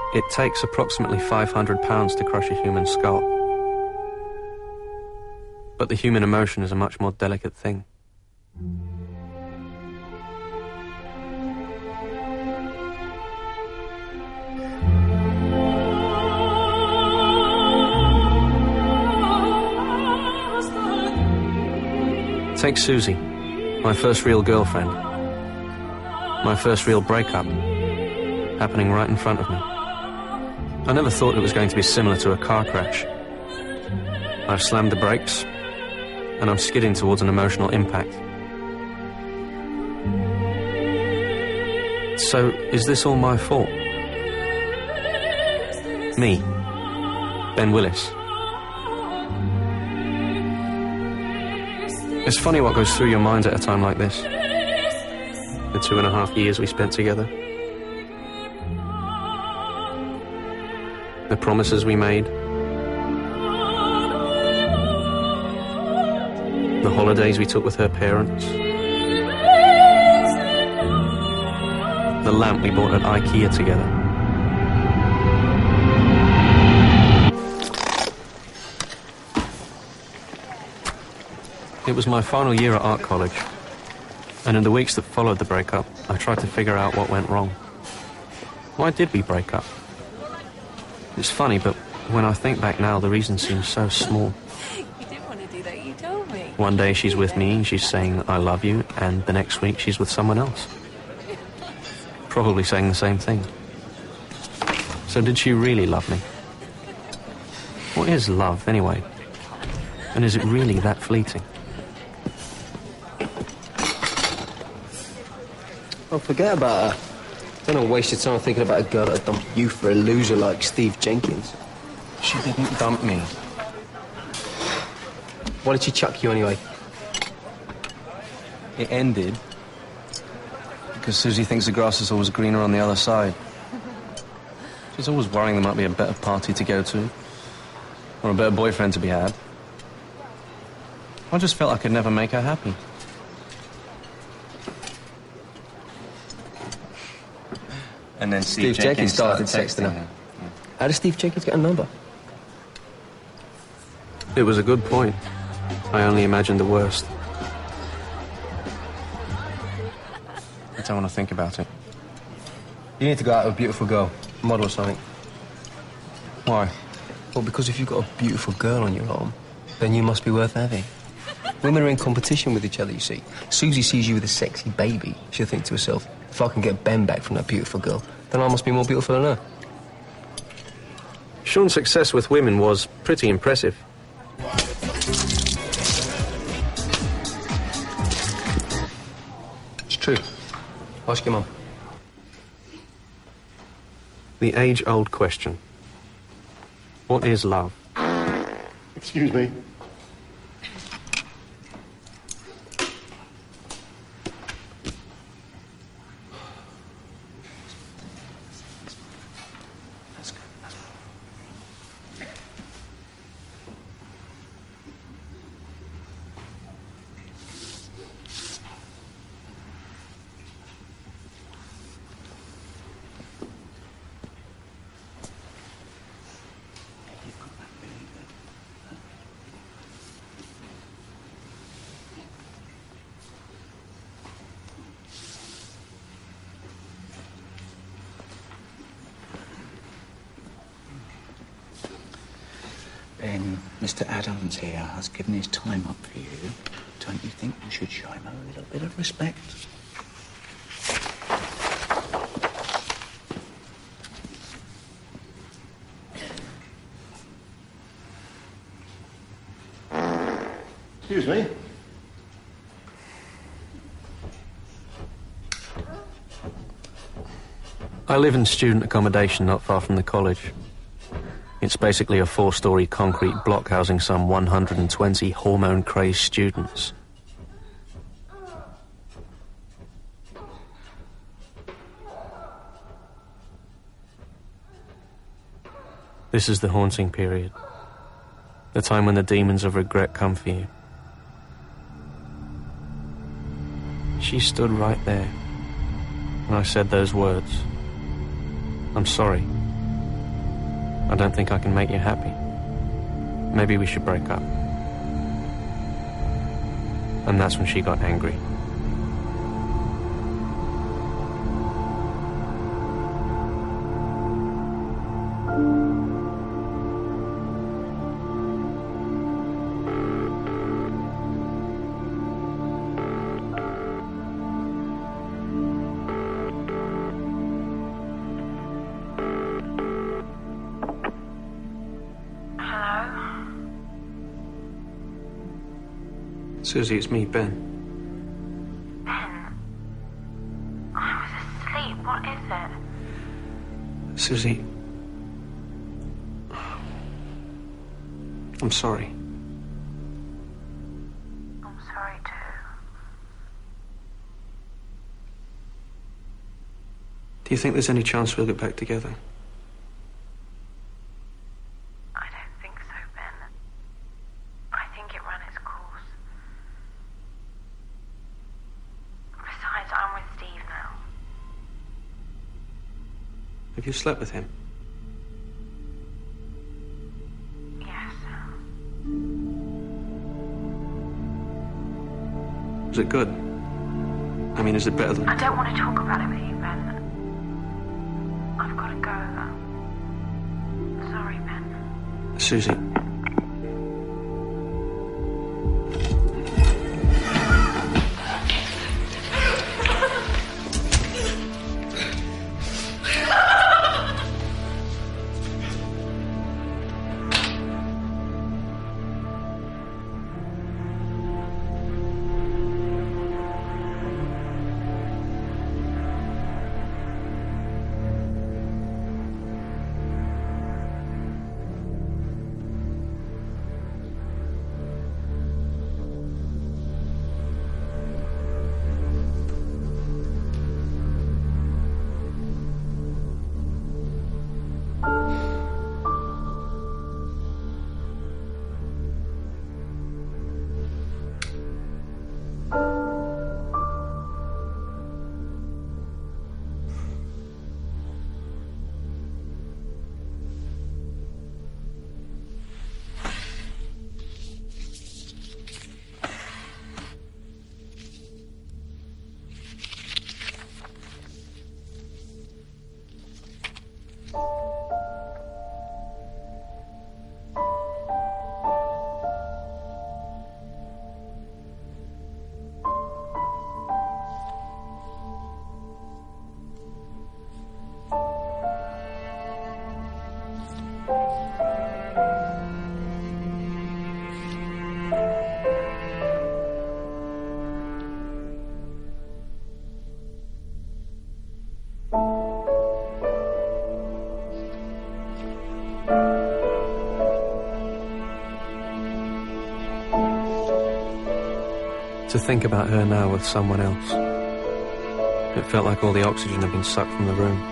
It takes approximately £500 to crush a human skull. But the human emotion is a much more delicate thing. Take Susie, my first real girlfriend. My first real breakup, happening right in front of me. I never thought it was going to be similar to a car crash. I've slammed the brakes, and I'm skidding towards an emotional impact. So, is this all my fault? Me, Ben Willis. It's funny what goes through your mind at a time like this. The 2.5 years we spent together. The promises we made. The holidays we took with her parents. The lamp we bought at IKEA together. It was my final year at art college, and in the weeks that followed the breakup, I tried to figure out what went wrong. Why did we break up? It's funny, but when I think back now, the reason seems so small. You didn't want to do that, you told me. One day she's with me and she's saying, I love you, and the next week she's with someone else. Probably saying the same thing. So did she really love me? What is love, anyway? And is it really that fleeting? Oh, forget about her. Don't waste your time thinking about a girl that dumped you for a loser like Steve Jenkins. She didn't dump me. Why did she chuck you anyway? It ended because Susie thinks the grass is always greener on the other side. She's always worrying there might be a better party to go to, or a better boyfriend to be had. I just felt I could never make her happy. And then Steve Jenkins started texting her. How did Steve Jenkins get a number? It was a good point. I only imagined the worst. I don't want to think about it. You need to go out with a beautiful girl, model or something. Why? Well, because if you've got a beautiful girl on your arm, then you must be worth having. Women are in competition with each other, you see. Susie sees you with a sexy baby. She'll think to herself, if I can get Ben back from that beautiful girl, then I must be more beautiful than her. Sean's success with women was pretty impressive. It's true. Ask your mum. The age-old question. What is love? Excuse me. Ben, Mr. Adams here has given his time up for you. Don't you think you should show him a little bit of respect? Excuse me. I live in student accommodation not far from the college. It's basically a 4-story concrete block housing some 120 hormone-crazed students. This is the haunting period. The time when the demons of regret come for you. She stood right there when I said those words. I'm sorry. I don't think I can make you happy. Maybe we should break up. And that's when she got angry. Susie, it's me, Ben. Ben? I was asleep. What is it? Susie... I'm sorry. I'm sorry, too. Do you think there's any chance we'll get back together? I don't think so, Ben. I think it ran its course. Besides, I'm with Steve now. Have you slept with him? Yes. Was it good? I mean, is it better than... I don't want to talk about it with you, Ben. I've got to go. Sorry, Ben. Susie. To think about her now with someone else. It felt like all the oxygen had been sucked from the room.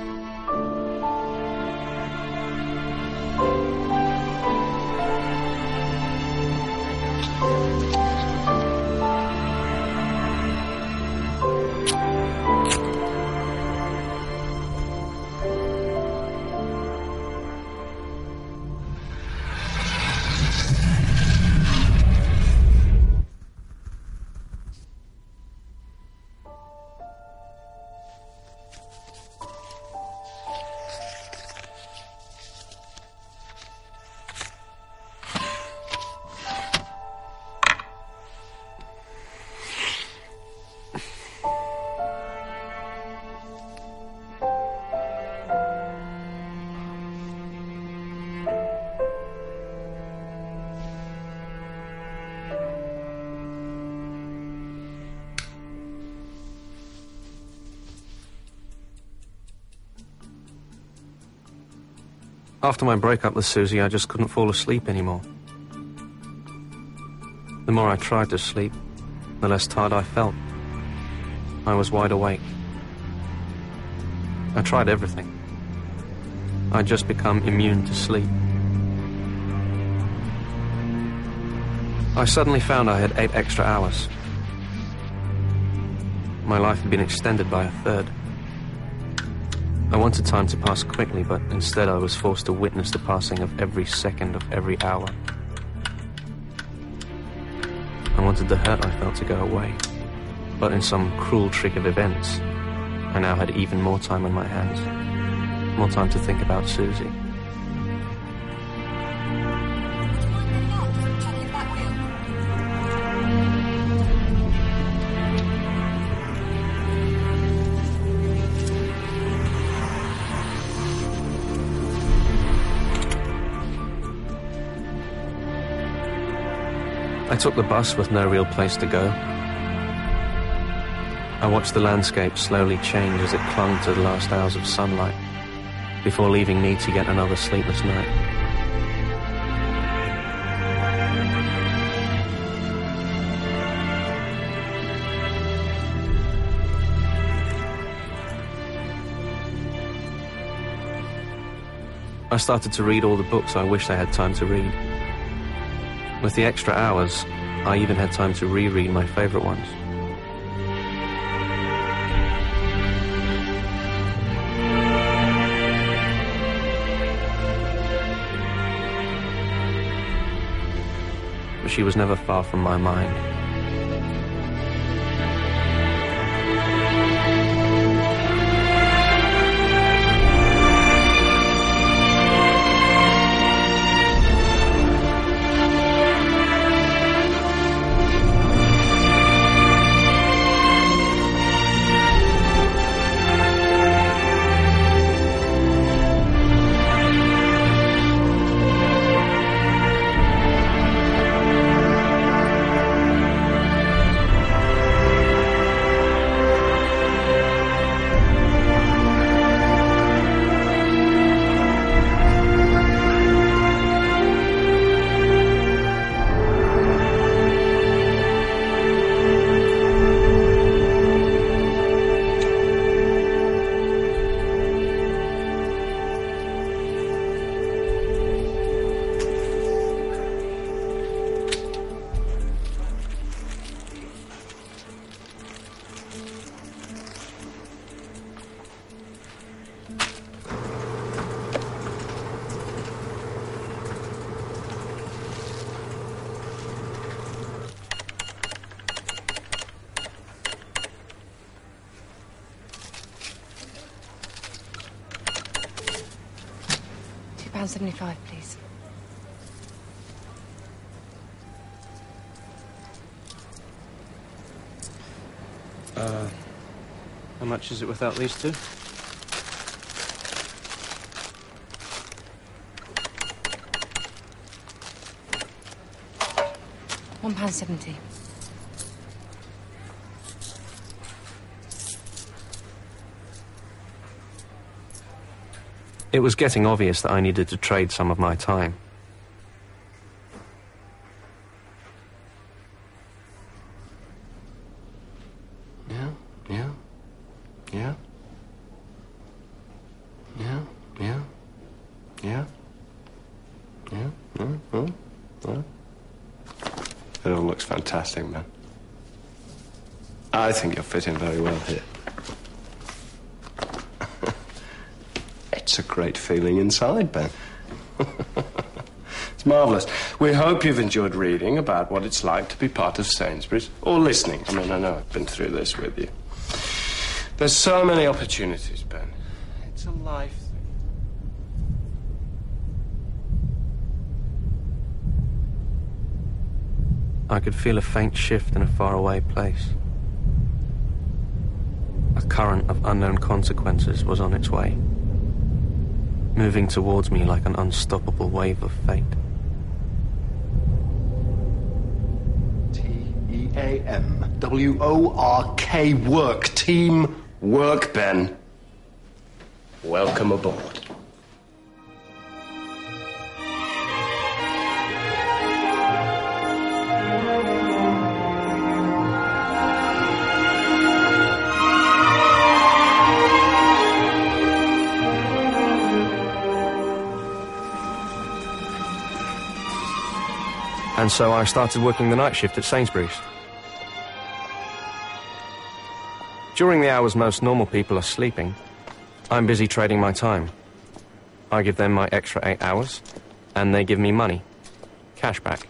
After my breakup with Susie, I just couldn't fall asleep anymore. The more I tried to sleep, the less tired I felt. I was wide awake. I tried everything. I'd just become immune to sleep. I suddenly found I had 8 extra hours. My life had been extended by a third. I wanted time to pass quickly, but instead I was forced to witness the passing of every second of every hour. I wanted the hurt I felt to go away, but in some cruel trick of events, I now had even more time on my hands, more time to think about Susie. I took the bus with no real place to go. I watched the landscape slowly change as it clung to the last hours of sunlight, before leaving me to yet another sleepless night. I started to read all the books I wished I had time to read. With the extra hours, I even had time to reread my favorite ones. But she was never far from my mind. £2.75, please. How much is it without these two? £1.70. It was getting obvious that I needed to trade some of my time. Yeah, yeah, yeah, yeah, yeah, yeah, yeah, yeah. It all looks fantastic, man. I think you'll fit in very well here. It's a great feeling inside, Ben. It's marvellous. We hope you've enjoyed reading about what it's like to be part of Sainsbury's, or listening. I mean, I know I've been through this with you. There's so many opportunities, Ben. It's a life thing. I could feel a faint shift in a faraway place. A current of unknown consequences was on its way, moving towards me like an unstoppable wave of fate. T-E-A-M-W-O-R-K, work. Team work, Ben. Welcome aboard. And so I started working the night shift at Sainsbury's. During the hours most normal people are sleeping, I'm busy trading my time. I give them my extra 8 hours, and they give me money. Cash back.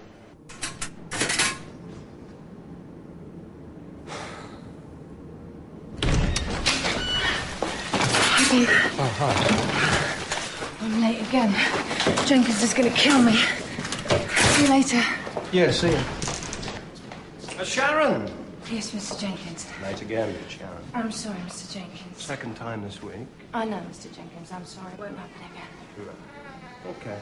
Hi, Dave. Oh, hi. I'm late again. Jenkins is going to kill me. See you later. Yeah, see you. Sharon! Yes, Mr. Jenkins. Late again, Sharon. I'm sorry, Mr. Jenkins. Second time this week. I know, Mr. Jenkins. I'm sorry. It won't happen again. Okay.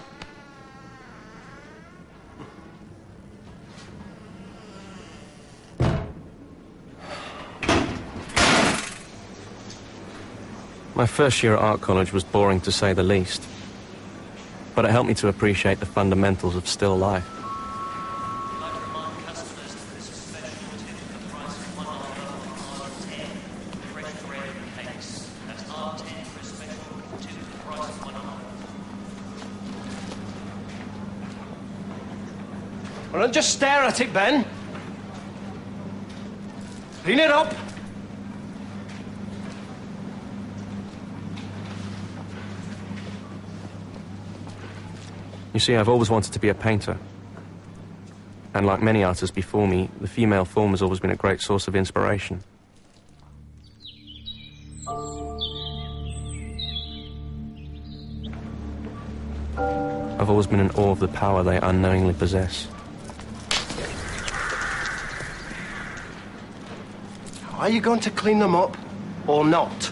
My first year at art college was boring to say the least. But it helped me to appreciate the fundamentals of still life. Well, don't just stare at it, Ben. Clean it up. You see, I've always wanted to be a painter. And like many artists before me, the female form has always been a great source of inspiration. I've always been in awe of the power they unknowingly possess. Are you going to clean them up or not?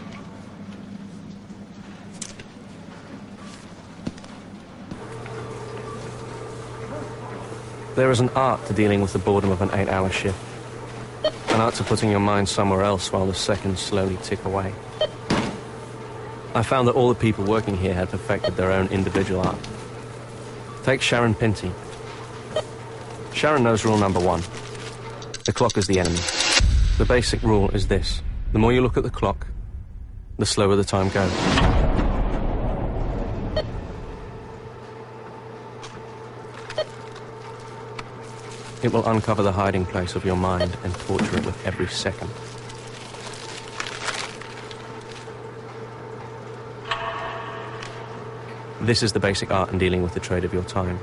There is an art to dealing with the boredom of an 8-hour shift. An art to putting your mind somewhere else while the seconds slowly tick away. I found that all the people working here had perfected their own individual art. Take Sharon Pinty. Sharon knows rule number 1. The clock is the enemy. The basic rule is this. The more you look at the clock, the slower the time goes. It will uncover the hiding place of your mind and torture it with every second. This is the basic art in dealing with the trade of your time.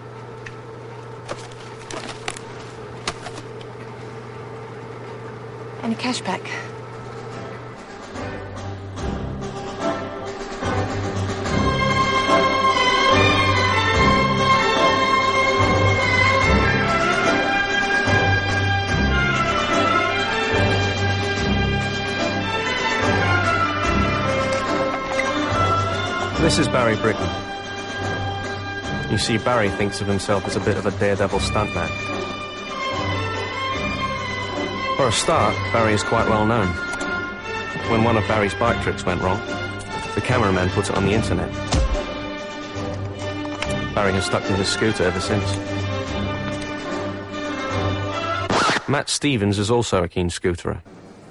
Any cash back? This is Barry Britton. You see, Barry thinks of himself as a bit of a daredevil stuntman. For a start, Barry is quite well known. When one of Barry's bike tricks went wrong, the cameraman put it on the internet. Barry has stuck to his scooter ever since. Matt Stevens is also a keen scooterer.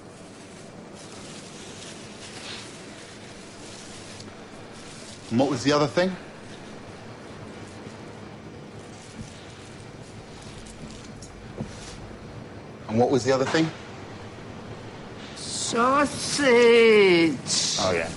And what was the other thing? And what was the other thing? Sausage! Oh, yeah.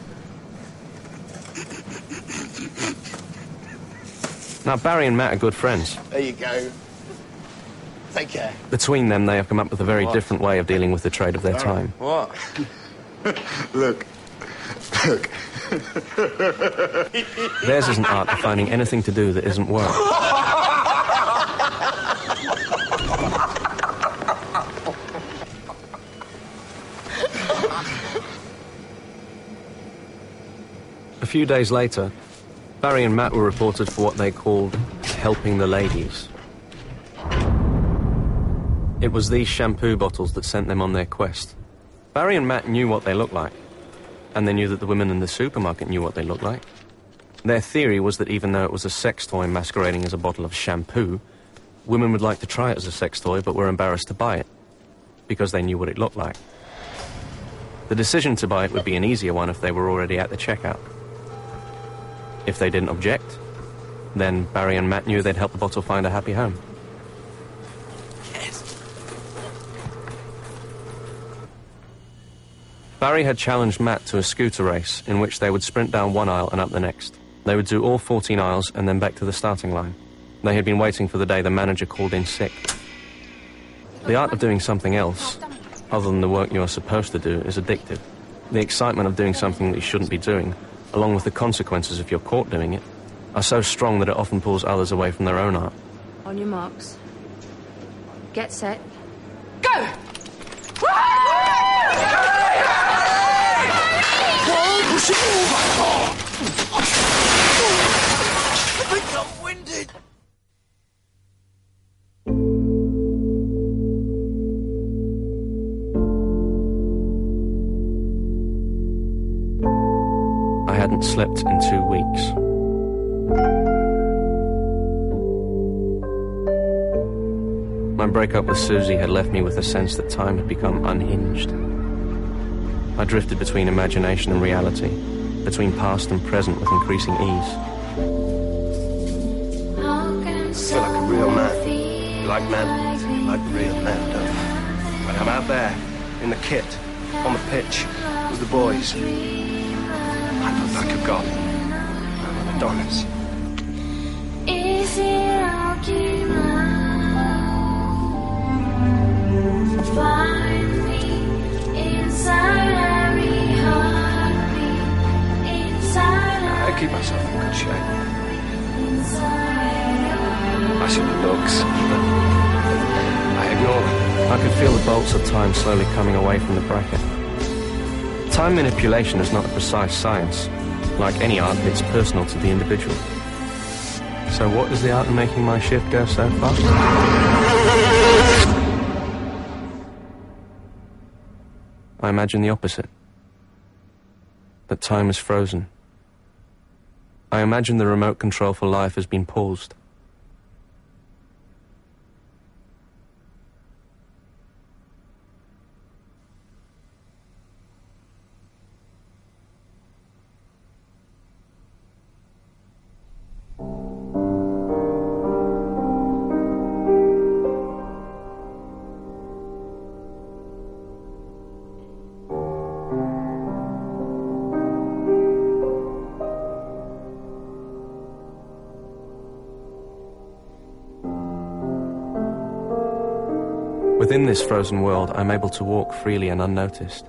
Now, Barry and Matt are good friends. There you go. Take care. Between them, they have come up with a very different way of dealing with the trade of their time. What? Look. Look. Theirs is an art of finding anything to do that isn't work. A few days later, Barry and Matt were reported for what they called helping the ladies. It was these shampoo bottles that sent them on their quest. Barry and Matt knew what they looked like, and they knew that the women in the supermarket knew what they looked like. Their theory was that even though it was a sex toy masquerading as a bottle of shampoo, women would like to try it as a sex toy but were embarrassed to buy it, because they knew what it looked like. The decision to buy it would be an easier one if they were already at the checkout. If they didn't object, then Barry and Matt knew they'd help the bottle find a happy home. Barry had challenged Matt to a scooter race in which they would sprint down one aisle and up the next. They would do all 14 aisles and then back to the starting line. They had been waiting for the day the manager called in sick. The art of doing something else, other than the work you are supposed to do, is addictive. The excitement of doing something that you shouldn't be doing, along with the consequences if you're caught doing it, are so strong that it often pulls others away from their own art. On your marks. Get set. Go! I'm winded. I hadn't slept in 2 weeks. My breakup with Susie had left me with a sense that time had become unhinged. I drifted between imagination and reality, between past and present with increasing ease. I feel like a real man. You like men? You like real men, don't you? When I'm out there, in the kit, on the pitch, with the boys, I look like a god. I'm an Adonis. Is it okay now? Find me inside every heartbeat, inside. I keep myself in good shape. Inside I see the looks, but I ignore them. I could feel the bolts of time slowly coming away from the bracket. Time manipulation is not a precise science. Like any art, it's personal to the individual. So what is the art in making my shift go so fast? I imagine the opposite. That time is frozen. I imagine the remote control for life has been paused. Within this frozen world, I'm able to walk freely and unnoticed.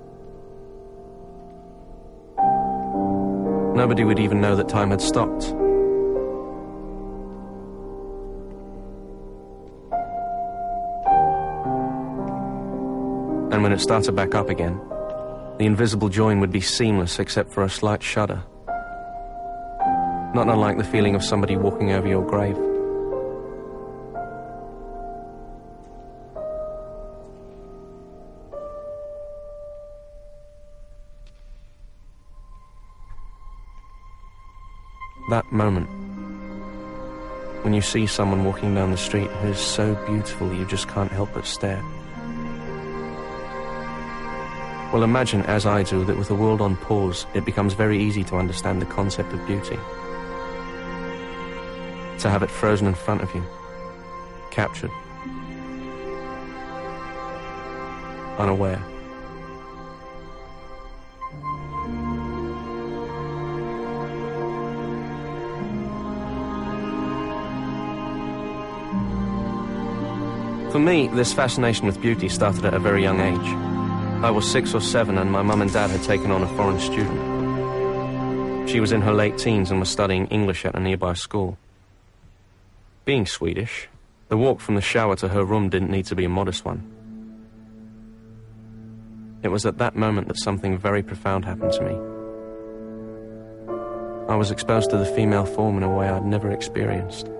Nobody would even know that time had stopped. And when it started back up again, the invisible join would be seamless except for a slight shudder. Not unlike the feeling of somebody walking over your grave. That moment, when you see someone walking down the street who is so beautiful you just can't help but stare. Well, imagine, as I do, that with the world on pause, it becomes very easy to understand the concept of beauty. To have it frozen in front of you, captured, unaware. For me, this fascination with beauty started at a very young age. I was 6 or 7 and my mum and dad had taken on a foreign student. She was in her late teens and was studying English at a nearby school. Being Swedish, the walk from the shower to her room didn't need to be a modest one. It was at that moment that something very profound happened to me. I was exposed to the female form in a way I'd never experienced.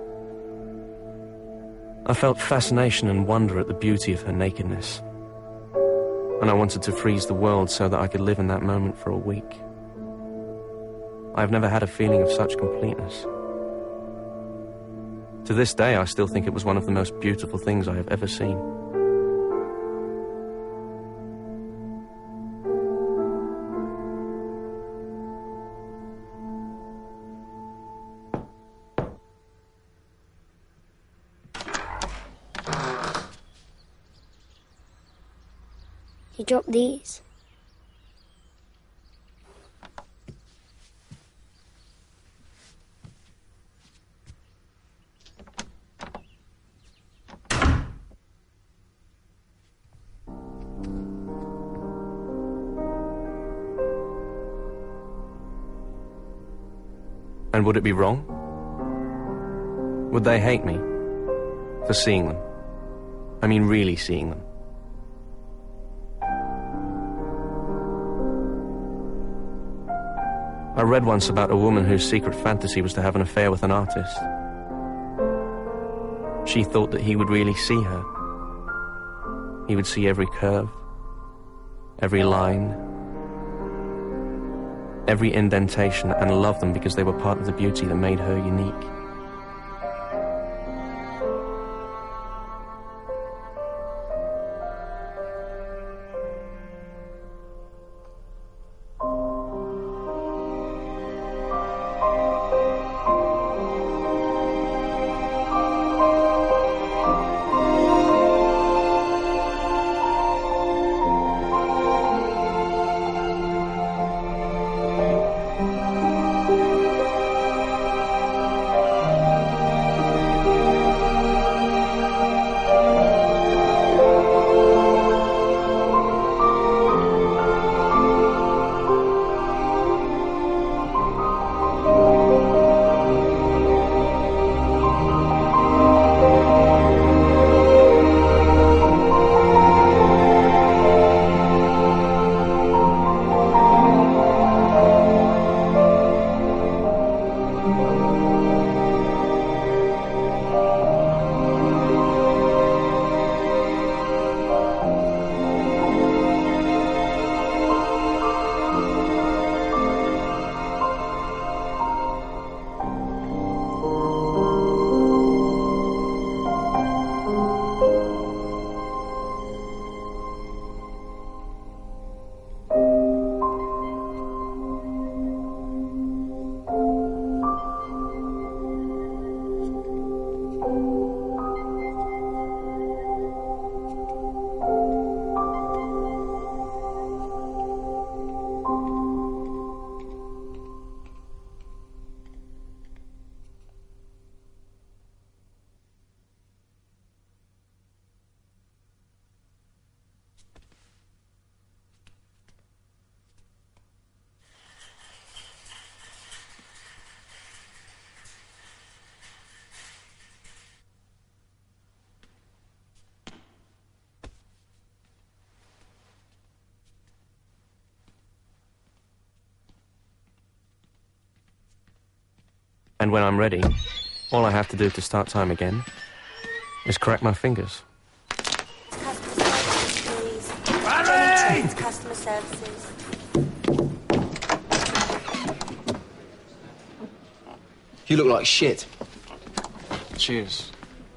I felt fascination and wonder at the beauty of her nakedness. And I wanted to freeze the world so that I could live in that moment for a week. I've never had a feeling of such completeness. To this day, I still think it was one of the most beautiful things I have ever seen. You dropped these. And would it be wrong? Would they hate me for seeing them? I mean, really seeing them. I read once about a woman whose secret fantasy was to have an affair with an artist. She thought that he would really see her. He would see every curve, every line, every indentation, and love them because they were part of the beauty that made her unique. And when I'm ready, all I have to do to start time again is crack my fingers. Barry! Customer services. You look like shit. Cheers.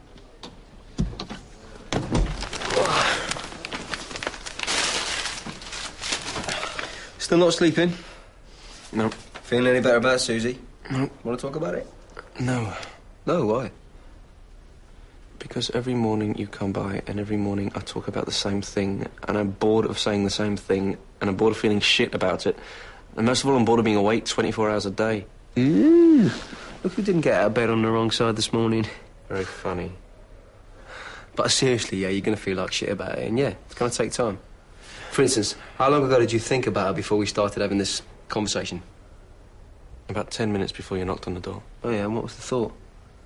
Still not sleeping? No. Feeling any better about Susie? No. Want to talk about it? No. No, why? Because every morning you come by and every morning I talk about the same thing and I'm bored of saying the same thing and I'm bored of feeling shit about it. And most of all, I'm bored of being awake 24 hours a day. Look who didn't get out of bed on the wrong side this morning. Very funny. But seriously, yeah, you're going to feel like shit about it, and yeah, it's going to take time. For instance, how long ago did you think about it before we started having this conversation? About 10 minutes before you knocked on the door. Oh, yeah, and what was the thought?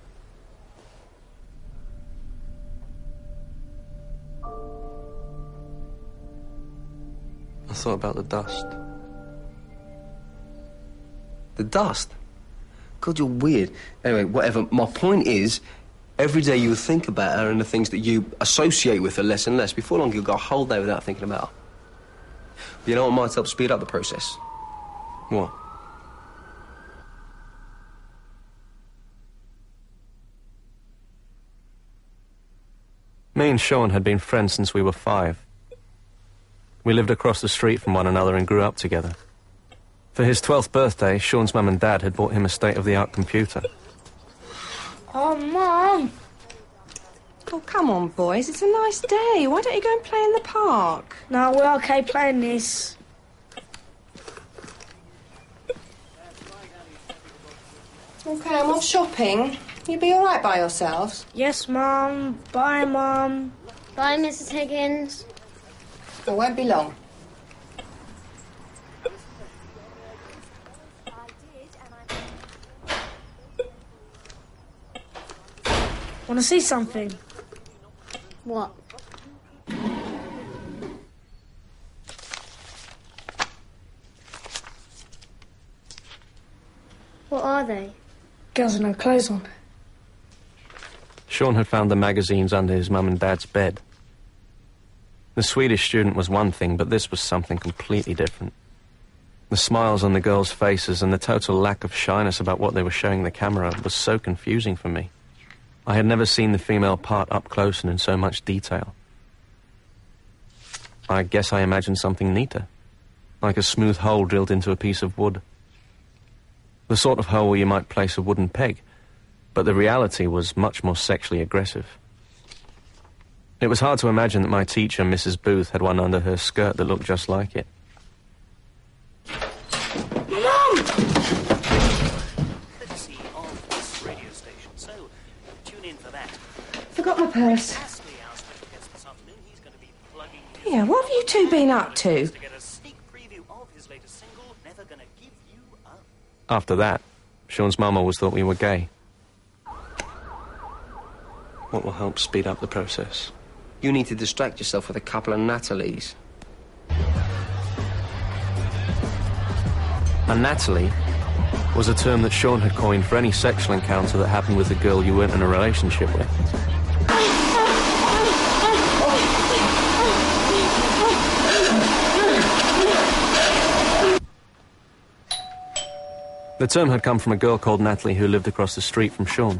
I thought about the dust. The dust? God, you're weird. Anyway, whatever. My point is, every day you think about her and the things that you associate with her less and less. Before long, you'll go a whole day without thinking about her. But you know what might help speed up the process? What? Me and Sean had been friends since we were 5. We lived across the street from one another and grew up together. For his 12th birthday, Sean's mum and dad had bought him a state-of-the-art computer. Oh, Mum! Oh, come on, boys. It's a nice day. Why don't you go and play in the park? No, we're okay playing this. OK, I'm off shopping. You'll be all right by yourselves? Yes, Mum. Bye, Mum. Bye, Mrs. Higgins. It won't be long. Want to see something? What? What are they? Girls with no clothes on. Sean had found the magazines under his mum and dad's bed. The Swedish student was one thing, but this was something completely different. The smiles on the girls' faces and the total lack of shyness about what they were showing the camera was so confusing for me. I had never seen the female part up close and in so much detail. I guess I imagined something neater, like a smooth hole drilled into a piece of wood. The sort of hole where you might place a wooden peg, but the reality was much more sexually aggressive. It was hard to imagine that my teacher, Mrs. Booth, had one under her skirt that looked just like it. Mum! Courtesy of this radio station, so tune in for that. Forgot my purse. Yeah, what have you two been up to? After that, Sean's mum always thought we were gay. What will help speed up the process? You need to distract yourself with a couple of Natalies. A Natalie was a term that Sean had coined for any sexual encounter that happened with a girl you weren't in a relationship with. The term had come from a girl called Natalie who lived across the street from Sean.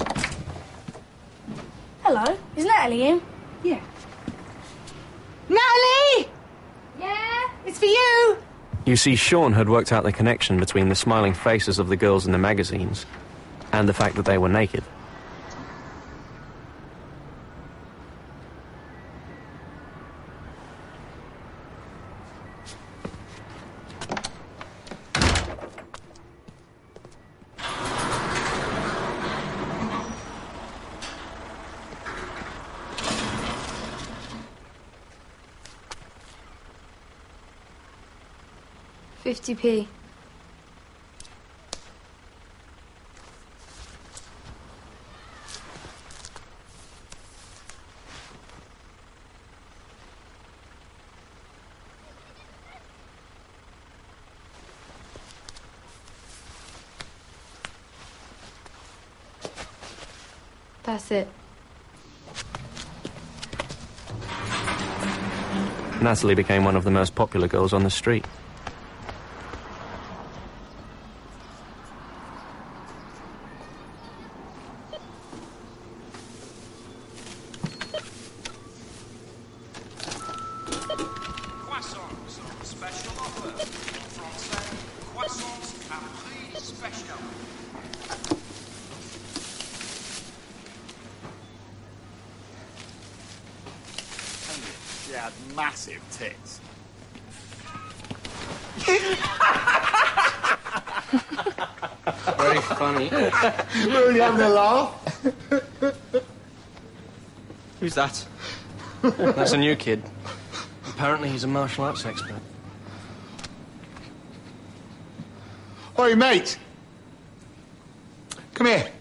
Hello, is Natalie in? Yeah. Natalie! Yeah? It's for you! You see, Sean had worked out the connection between the smiling faces of the girls in the magazines and the fact that they were naked. £50p. That's it. Natalie became one of the most popular girls on the street. She had massive tits. Very funny. Really having a laugh? Who's that? That's a new kid. Apparently he's a martial arts expert. Oi, mate. Come here.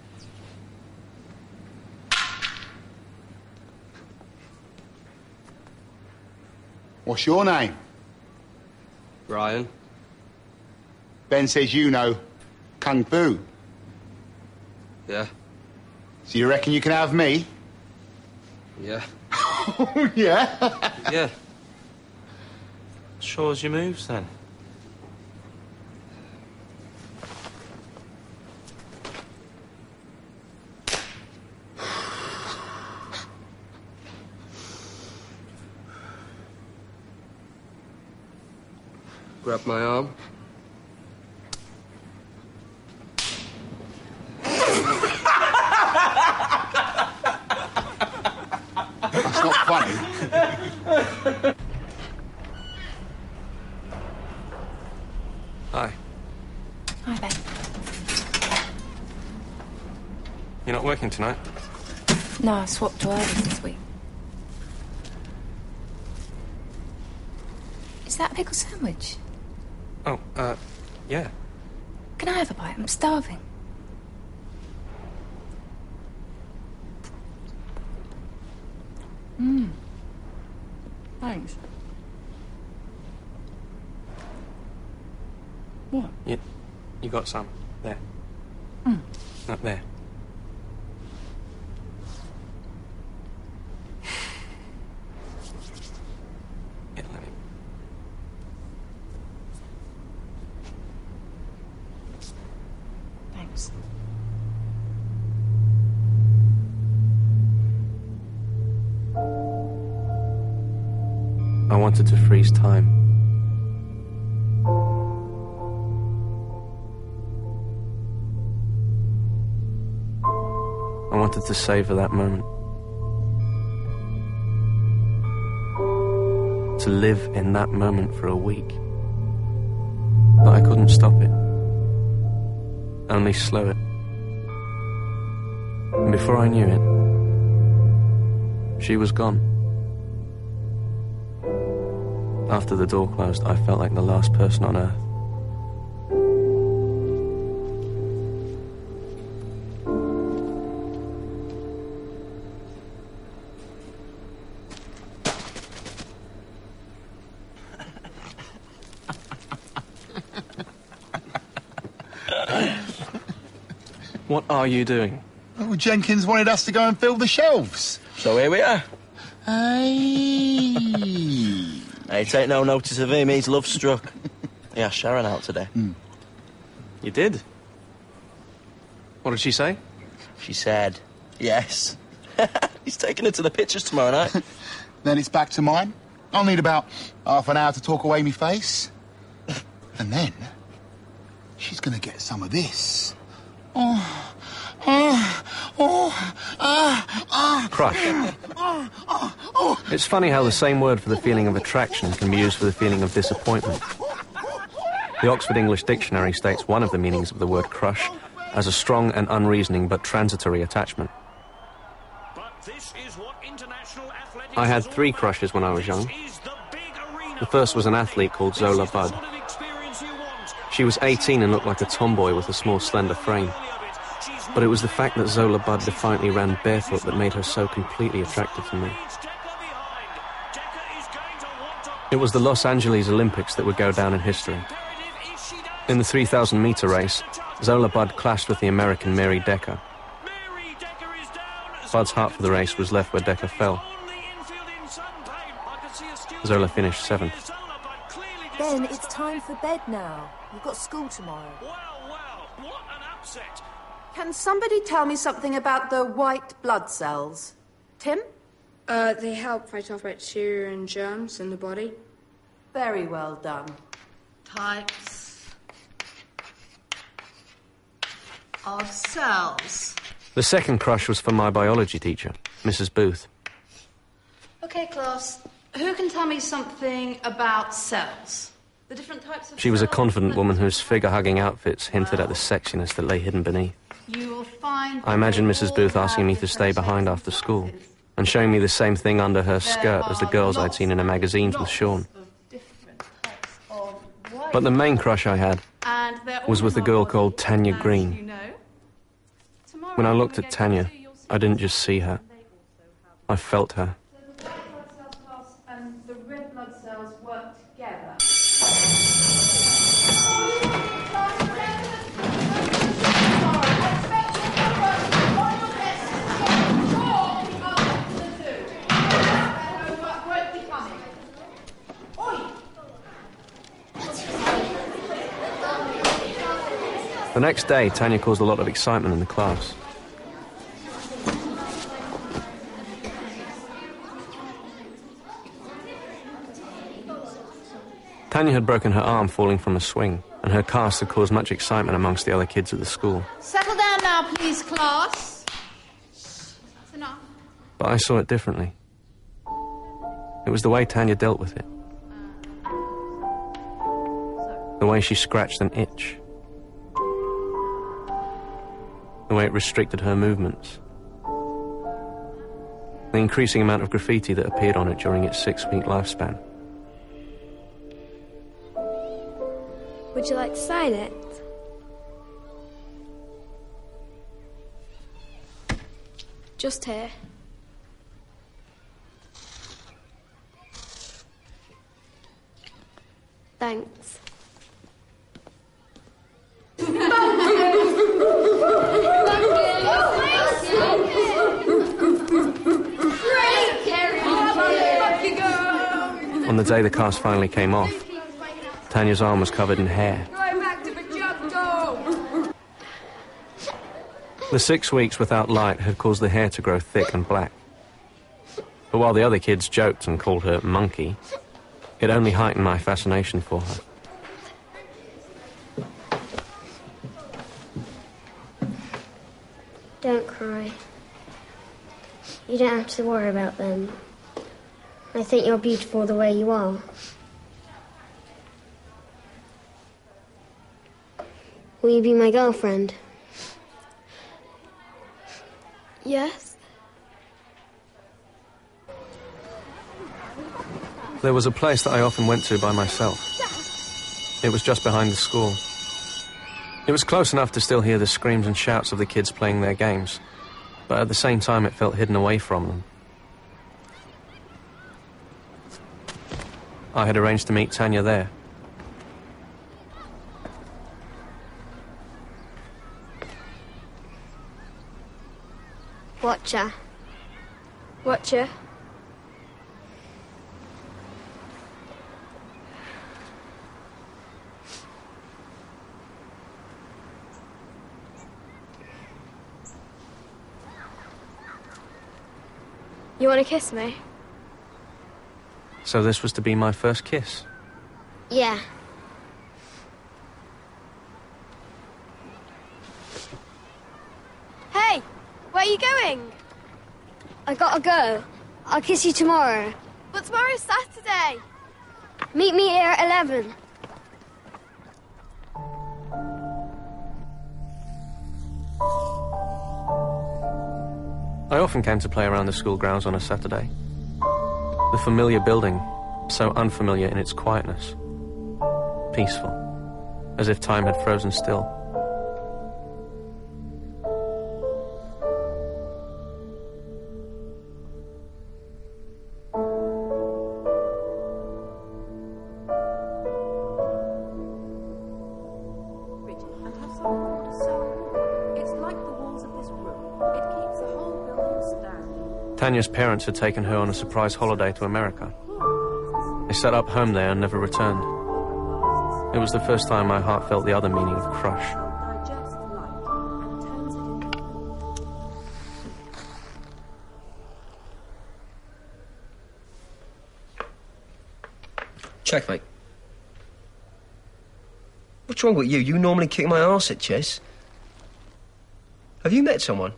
What's your name? Ryan. Ben says you know Kung Fu. Yeah. So you reckon you can have me? Yeah. Oh, yeah? Yeah. Show us your moves, then. Grab my arm. That's not funny. Hi. Hi, Ben. You're not working tonight? No, I swapped to early this week. Is that a pickle sandwich? Oh, yeah. Can I have a bite? I'm starving. Thanks. What? You got some. There. Up there. Yeah, let me. Thanks. I wanted to freeze time. I wanted to savor that moment. To live in that moment for a week. But I couldn't stop it. Only slow it. And before I knew it, she was gone. After the door closed, I felt like the last person on earth. What are you doing? Oh, Jenkins wanted us to go and fill the shelves. So here we are. Hey. Hey, take no notice of him, he's love struck. He asked Sharon out today. You did? What did she say? She said yes. He's taking her to the pictures tomorrow night. Then it's back to mine. I'll need about half an hour to talk away me face. And then she's gonna get some of this. Crush. It's funny how the same word for the feeling of attraction can be used for the feeling of disappointment. The Oxford English Dictionary states one of the meanings of the word crush as a strong and unreasoning but transitory attachment. I had 3 crushes when I was young. The first was an athlete called Zola Budd. She was 18 and looked like a tomboy with a small, slender frame. But it was the fact that Zola Budd defiantly ran barefoot that made her so completely attractive to me. It was the Los Angeles Olympics that would go down in history. In the 3,000-meter race, Zola Budd clashed with the American Mary Decker. Budd's heart for the race was left where Decker fell. Zola finished 7th. Ben, it's time for bed now. You've got school tomorrow. Can somebody tell me something about the white blood cells? Tim? They help fight off bacteria and germs in the body. Very well done. Types of cells. The second crush was for my biology teacher, Mrs. Booth. Okay, class. Who can tell me something about cells? The different types of She was a cells confident that- woman whose figure-hugging outfits hinted at the sexiness that lay hidden beneath. You will find I imagine Mrs. Booth asking me to stay behind after school and showing me the same thing under her skirt as the girls I'd seen in her magazines with Sean. But the main crush I had and they're all was with a girl called Tanya you Green. know. Tomorrow When I you looked will at get Tanya, to your I didn't just see her. I felt her. The white blood cells class and the red blood cells work together. The next day, Tanya caused a lot of excitement in the class. Tanya had broken her arm falling from a swing, and her cast had caused much excitement amongst the other kids at the school. Settle down now, please, class. That's enough. But I saw it differently. It was the way Tanya dealt with it. The way she scratched an itch. The way it restricted her movements. The increasing amount of graffiti that appeared on it during its 6-week lifespan. Would you like to sign it? Just here. Thanks. On the day the cast finally came off, Tanya's arm was covered in hair. The 6 weeks without light had caused the hair to grow thick and black. But while the other kids joked and called her Monkey, it only heightened my fascination for her. Don't cry. You don't have to worry about them. I think you're beautiful the way you are. Will you be my girlfriend? Yes. There was a place that I often went to by myself. It was just behind the school. It was close enough to still hear the screams and shouts of the kids playing their games, but at the same time it felt hidden away from them. I had arranged to meet Tanya there. Watcher. Watcher. You want to kiss me? So this was to be my first kiss. Yeah. Hey, where are you going? I gotta go. I'll kiss you tomorrow. But tomorrow's Saturday. Meet me here at 11. I often came to play around the school grounds on a Saturday. The familiar building, so unfamiliar in its quietness. Peaceful, as if time had frozen still. Tanya's parents had taken her on a surprise holiday to America. They set up home there and never returned. It was the first time my heart felt the other meaning of crush. Checkmate. What's wrong with you? You normally kick my arse at chess. Have you met someone?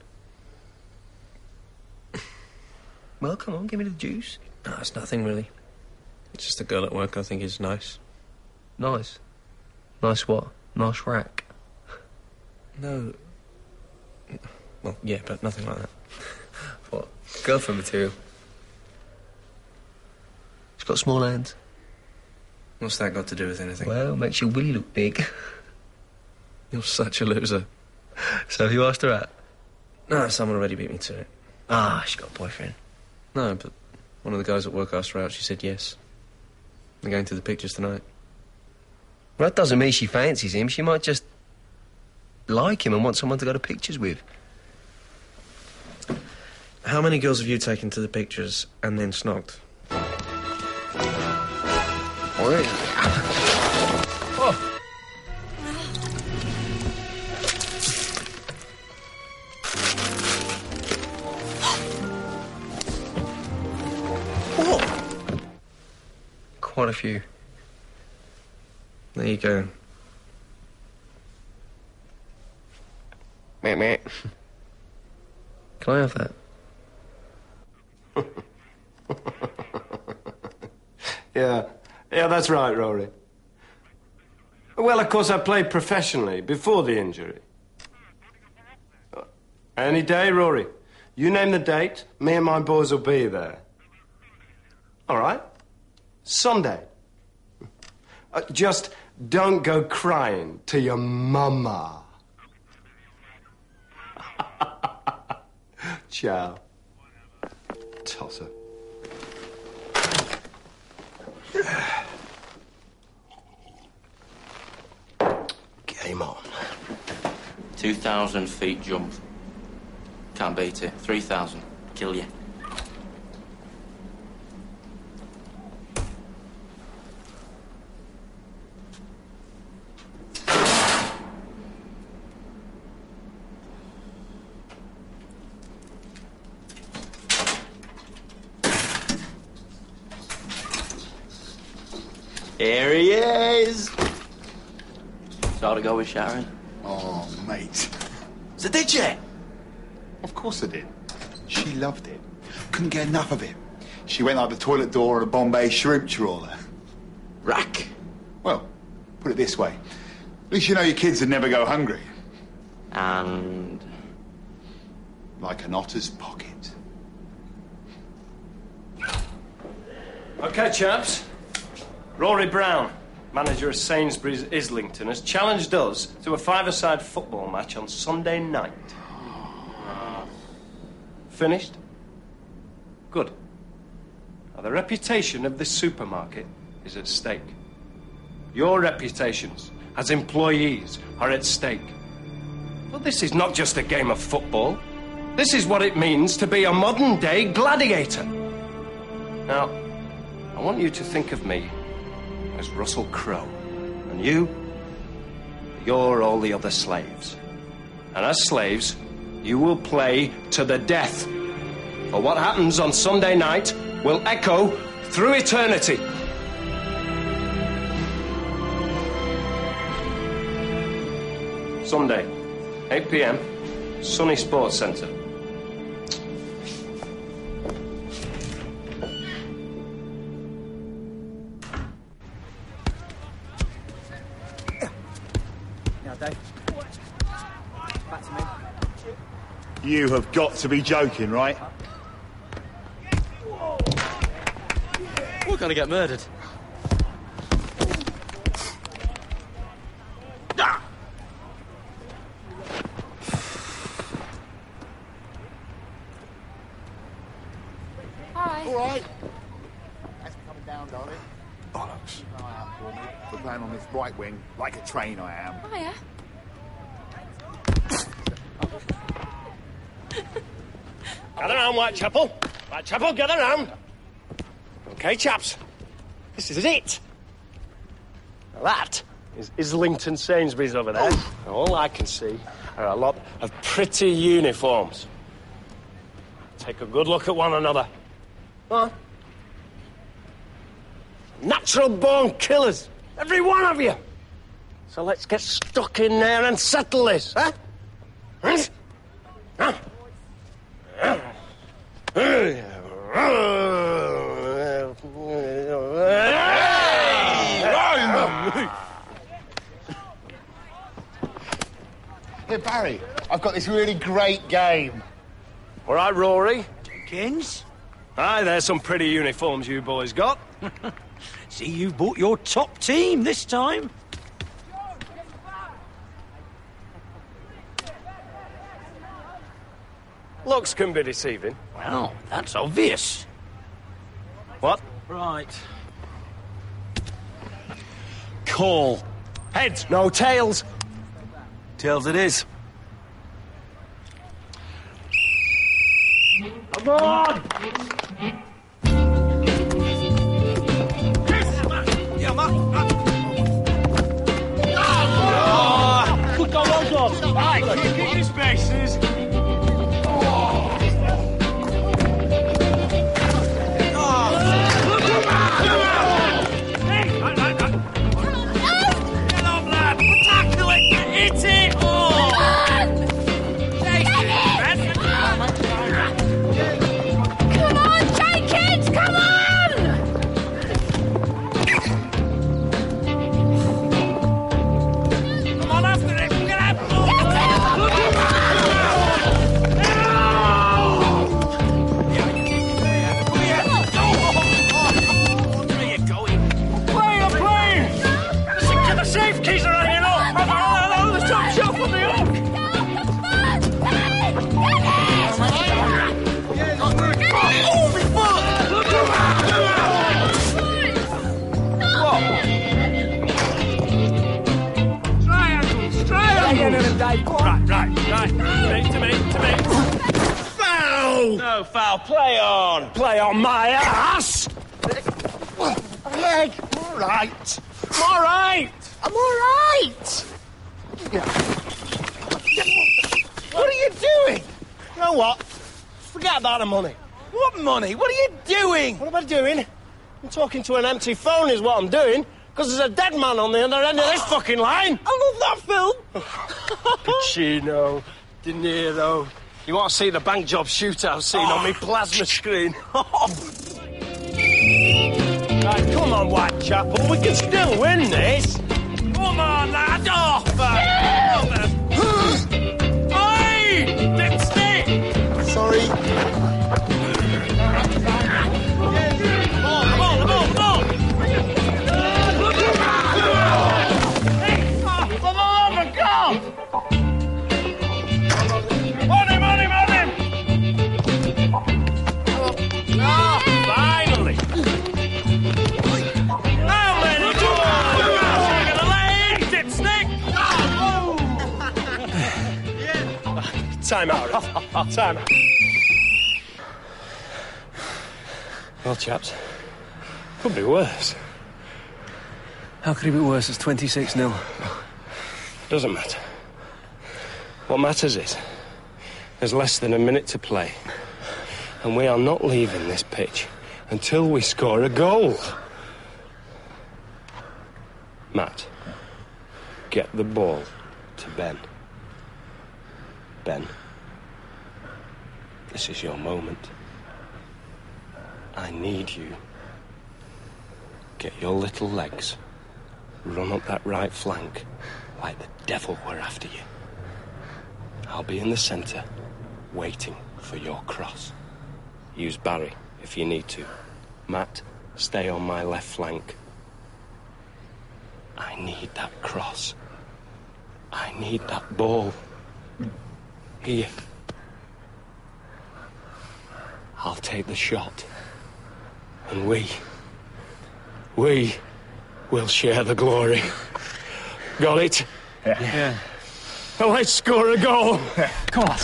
Well, come on, give me the juice. No, it's nothing, really. It's just a girl at work I think is nice. Nice? Nice what? Nice rack? No. Well, yeah, but nothing like that. What? Girlfriend material? She's got small hands. What's that got to do with anything? Well, makes your willy look big. You're such a loser. So have you asked her out? No, someone already beat me to it. Ah, she's got a boyfriend. No, but one of the guys at work asked her out. She said yes. They're going to the pictures tonight. Well, that doesn't mean she fancies him. She might just like him and want someone to go to pictures with. How many girls have you taken to the pictures and then snogged? Quite a few. There you go. Meh, meh. Can I have that? Yeah, that's right, Rory. Well, of course, I played professionally before the injury. Any day, Rory. You name the date, me and my boys will be there. All right? Sunday. Just don't go crying to your mama. Ciao. Tosser. Game on. 2,000 feet jump. Can't beat it. 3,000. Kill you. Here he is! So to go with Sharon? Oh, mate. So did you? Of course I did. She loved it. Couldn't get enough of it. She went out the toilet door on a Bombay shrimp trawler. Rack. Well, put it this way. At least you know your kids would never go hungry. And... like an otter's pocket. OK, chaps. Rory Brown, manager of Sainsbury's Islington, has challenged us to a five-a-side football match on Sunday night. Finished? Good. Now, the reputation of this supermarket is at stake. Your reputations as employees are at stake. But this is not just a game of football. This is what it means to be a modern-day gladiator. Now, I want you to think of me as Russell Crowe. And you're all the other slaves. And as slaves, you will play to the death. For what happens on Sunday night will echo through eternity. Sunday, 8 p.m, Sunny Sports Centre. You have got to be joking, right? We're gonna get murdered. Hi. All right. Thanks for coming down, darling. Bollocks. Keep an eye out for me. We're playing on this right wing, like a train I am. Hiya. Gather round, Whitechapel. Whitechapel, gather round. OK, chaps. This is it. Now that is Islington Sainsbury's over there. And all I can see are a lot of pretty uniforms. Take a good look at one another. Go on. Natural-born killers. Every one of you. So let's get stuck in there and settle this, huh? Huh? Here, Barry, I've got this really great game. All right, Rory. Jenkins? Aye, there's some pretty uniforms you boys got. See, you bought your top team this time. Looks can be deceiving. Well, that's obvious. What? Right. Call. Heads, no tails. Tails it is. Come on! Good go, well done. Right, keep your spaces. Come on, Jenkins! the end of the day. Go on. Right. To me. Foul! No, foul. Play on. Play on my ass! Meg, I'm all right. I'm all right. What are you doing? You know what? Forget about the money. What money? What are you doing? What am I doing? I'm talking to an empty phone is what I'm doing, because there's a dead man on the other end of this fucking line. I love that film. Pacino, De Niro. You want to see the bank job shootout scene on me plasma screen? Right, come on, Whitechapel. We can still win this. Come on, lad. Oi! Dipstick! Sorry. Come on. For the love of God! On him! Finally! How many goals? You're gonna lay in, dipstick! Time out. Well, chaps, could be worse. How could it be worse? It's 26-0. Doesn't matter. What matters is there's less than a minute to play, and we are not leaving this pitch until we score a goal. Matt, get the ball to Ben. Ben, this is your moment. I need you. Get your little legs. Run up that right flank like the devil were after you. I'll be in the centre, waiting for your cross. Use Barry if you need to. Matt, stay on my left flank. I need that cross. I need that ball. Here. I'll take the shot. And we will share the glory. Got it? Yeah. Well, let's score a goal. Come on.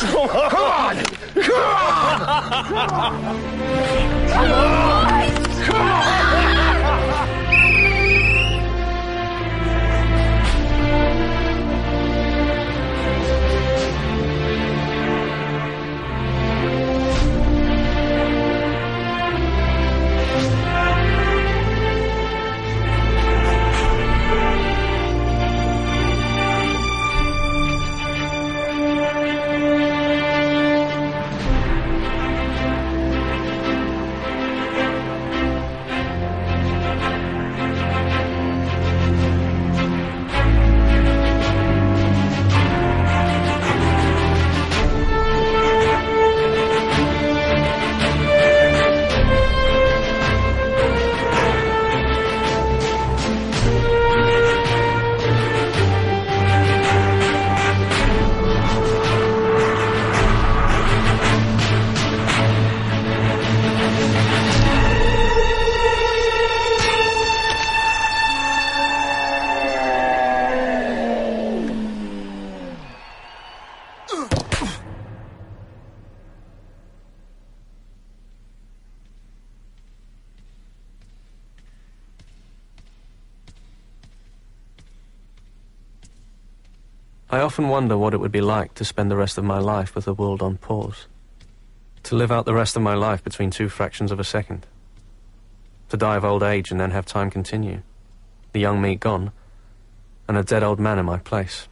I often wonder what it would be like to spend the rest of my life with the world on pause. To live out the rest of my life between two fractions of a second. To die of old age and then have time continue. The young me gone, and a dead old man in my place.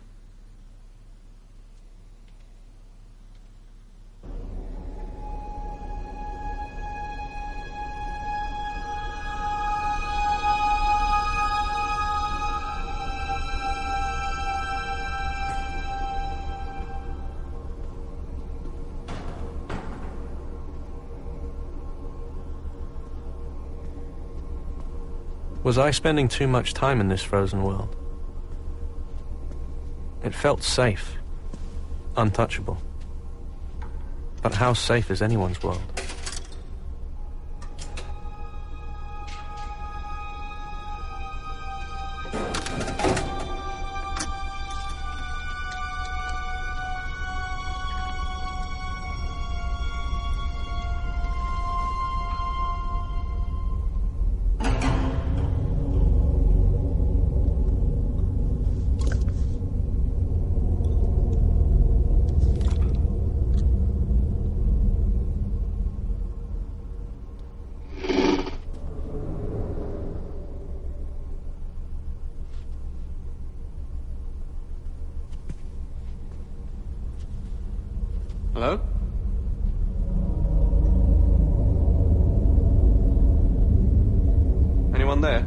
Was I spending too much time in this frozen world? It felt safe, untouchable. But how safe is anyone's world? Hello? Anyone there?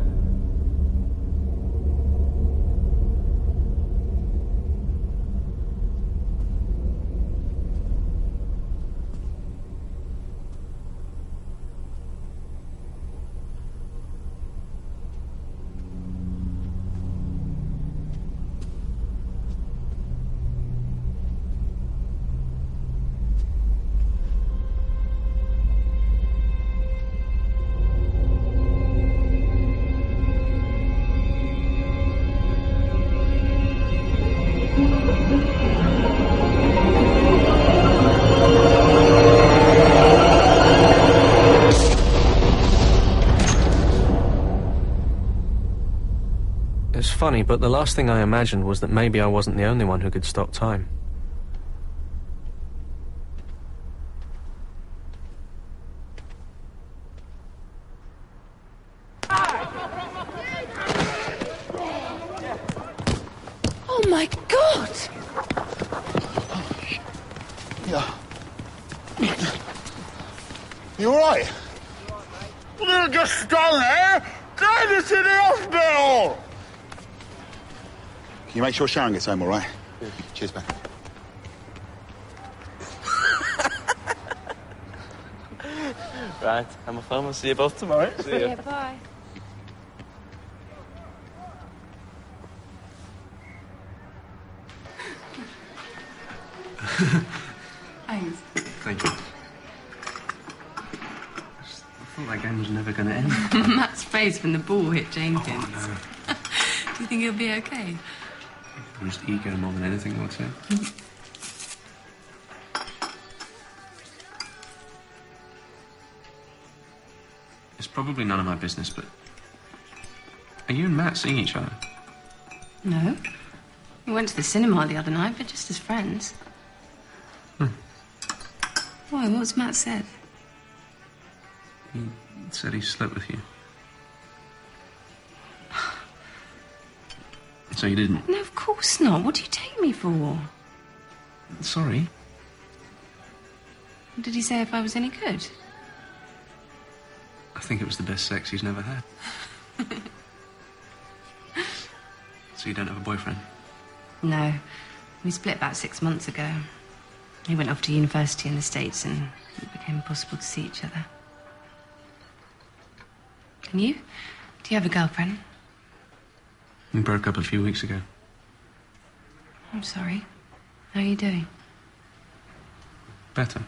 It's funny, but the last thing I imagined was that maybe I wasn't the only one who could stop time. Oh, my God! Yeah. You all right? You just stand there. Drive us to the hospital. Can you make sure Sharon gets home all right? Yeah. Cheers, man. Right, I'm off home. I'll see you both tomorrow. See you. Yeah, bye. Thanks. Thank you. I thought that game was never going to end. Matt's face when the ball hit Jenkins. Oh, no. Do you think he'll be okay? Just ego more than anything, I would say. It's probably none of my business, but... Are you and Matt seeing each other? No. We went to the cinema the other night, but just as friends. Why? What's Matt said? He said he slept with you. So you didn't? No, of course not. What do you take me for? Sorry. Did he say if I was any good? I think it was the best sex he's never had. So you don't have a boyfriend? No. We split about 6 months ago. He went off to university in the States and it became impossible to see each other. And you? Do you have a girlfriend? We broke up a few weeks ago. I'm sorry. How are you doing? Better.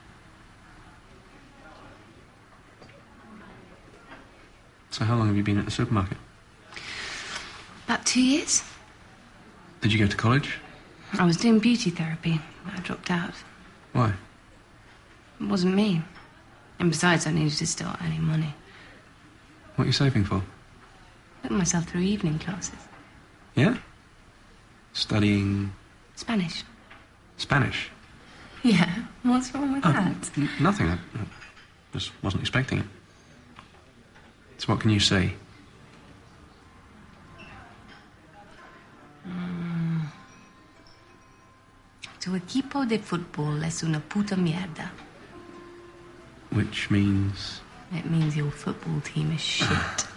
So how long have you been at the supermarket? About 2 years. Did you go to college? I was doing beauty therapy, but I dropped out. Why? It wasn't me. And besides, I needed to start earning money. What are you saving for? Putting myself through evening classes. Yeah? Studying... Spanish. Spanish? Yeah, what's wrong with that? Nothing. I just wasn't expecting it. So what can you say? Tu equipo de fútbol es una puta mierda. Which means... It means your football team is shit.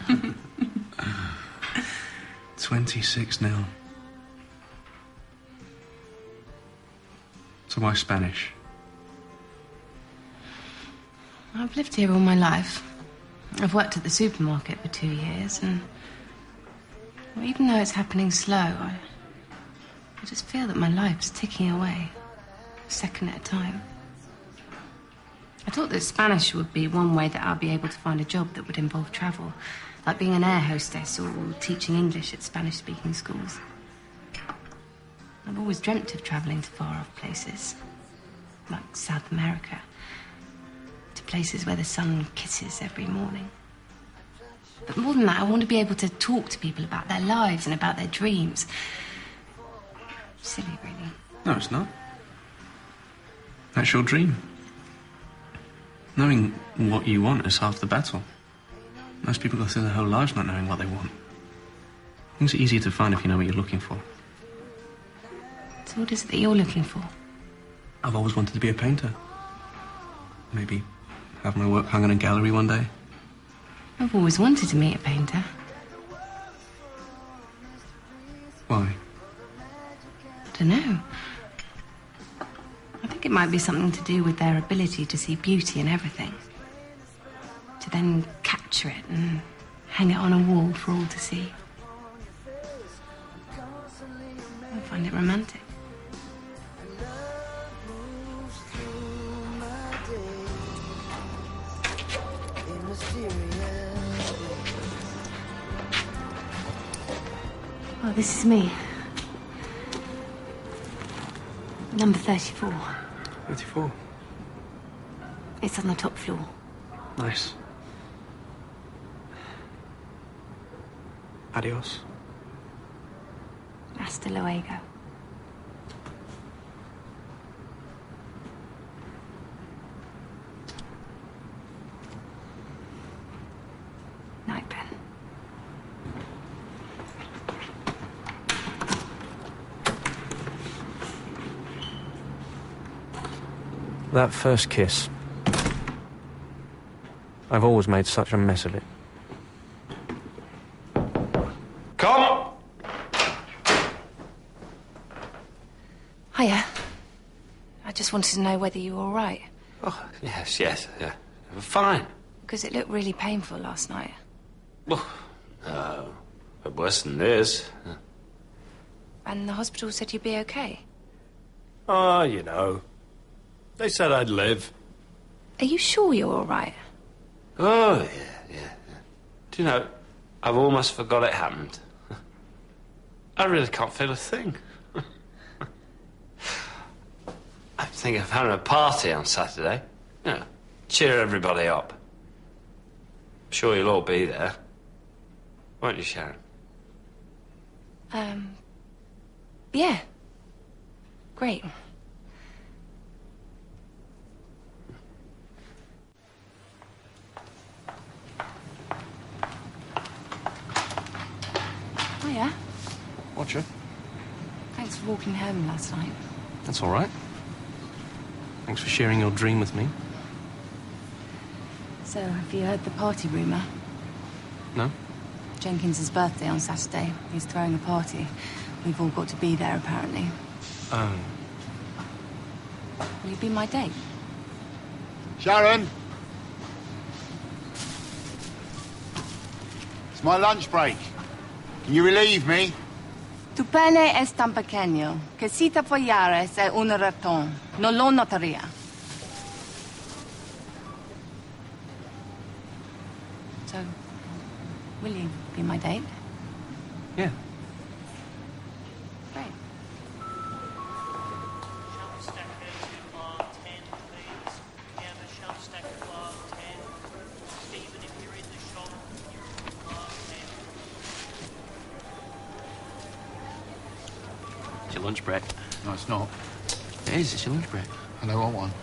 26-0. So why Spanish? I've lived here all my life. I've worked at the supermarket for 2 years, and even though it's happening slow, I just feel that my life's ticking away, a second at a time. I thought that Spanish would be one way that I'll be able to find a job that would involve travel, like being an air hostess or teaching English at Spanish-speaking schools. I've always dreamt of travelling to far-off places, like South America, to places where the sun kisses every morning. But more than that, I want to be able to talk to people about their lives and about their dreams. Silly, really. No, it's not. That's your dream. Knowing what you want is half the battle. Most people go through their whole lives not knowing what they want. Things are easier to find if you know what you're looking for. So what is it that you're looking for? I've always wanted to be a painter. Maybe have my work hung in a gallery one day. I've always wanted to meet a painter. Why? I don't know. I think it might be something to do with their ability to see beauty in everything. To then capture it and hang it on a wall for all to see. I find it romantic. Oh, this is me. Number 34. 34. It's on the top floor. Nice. Adios. Hasta luego. Night, Ben. That first kiss. I've always made such a mess of it. Come! Hiya. I just wanted to know whether you were all right. Oh, yes, yeah. Fine. Because it looked really painful last night. Oh, but worse than this. And the hospital said you'd be okay. Oh, you know. They said I'd live. Are you sure you're all right? Oh, yeah. Do you know, I've almost forgot it happened. I really can't feel a thing. I'm thinking of having a party on Saturday. You know, cheer everybody up. I'm sure you'll all be there. Won't you, Sharon? Yeah. Great. Hiya. Watcher. Thanks for walking home last night. That's all right. Thanks for sharing your dream with me. So, have you heard the party rumour? No? Jenkins's birthday on Saturday. He's throwing a party. We've all got to be there, apparently. Oh. Will you be my date? Sharon! It's my lunch break. Can you relieve me? Tu pene es tan pequeño que si te follares es un ratón. No lo notaría. So, will you be my date? Yeah. Great. It's your lunch break. No, it's not. It is, it's your lunch break. I don't want one.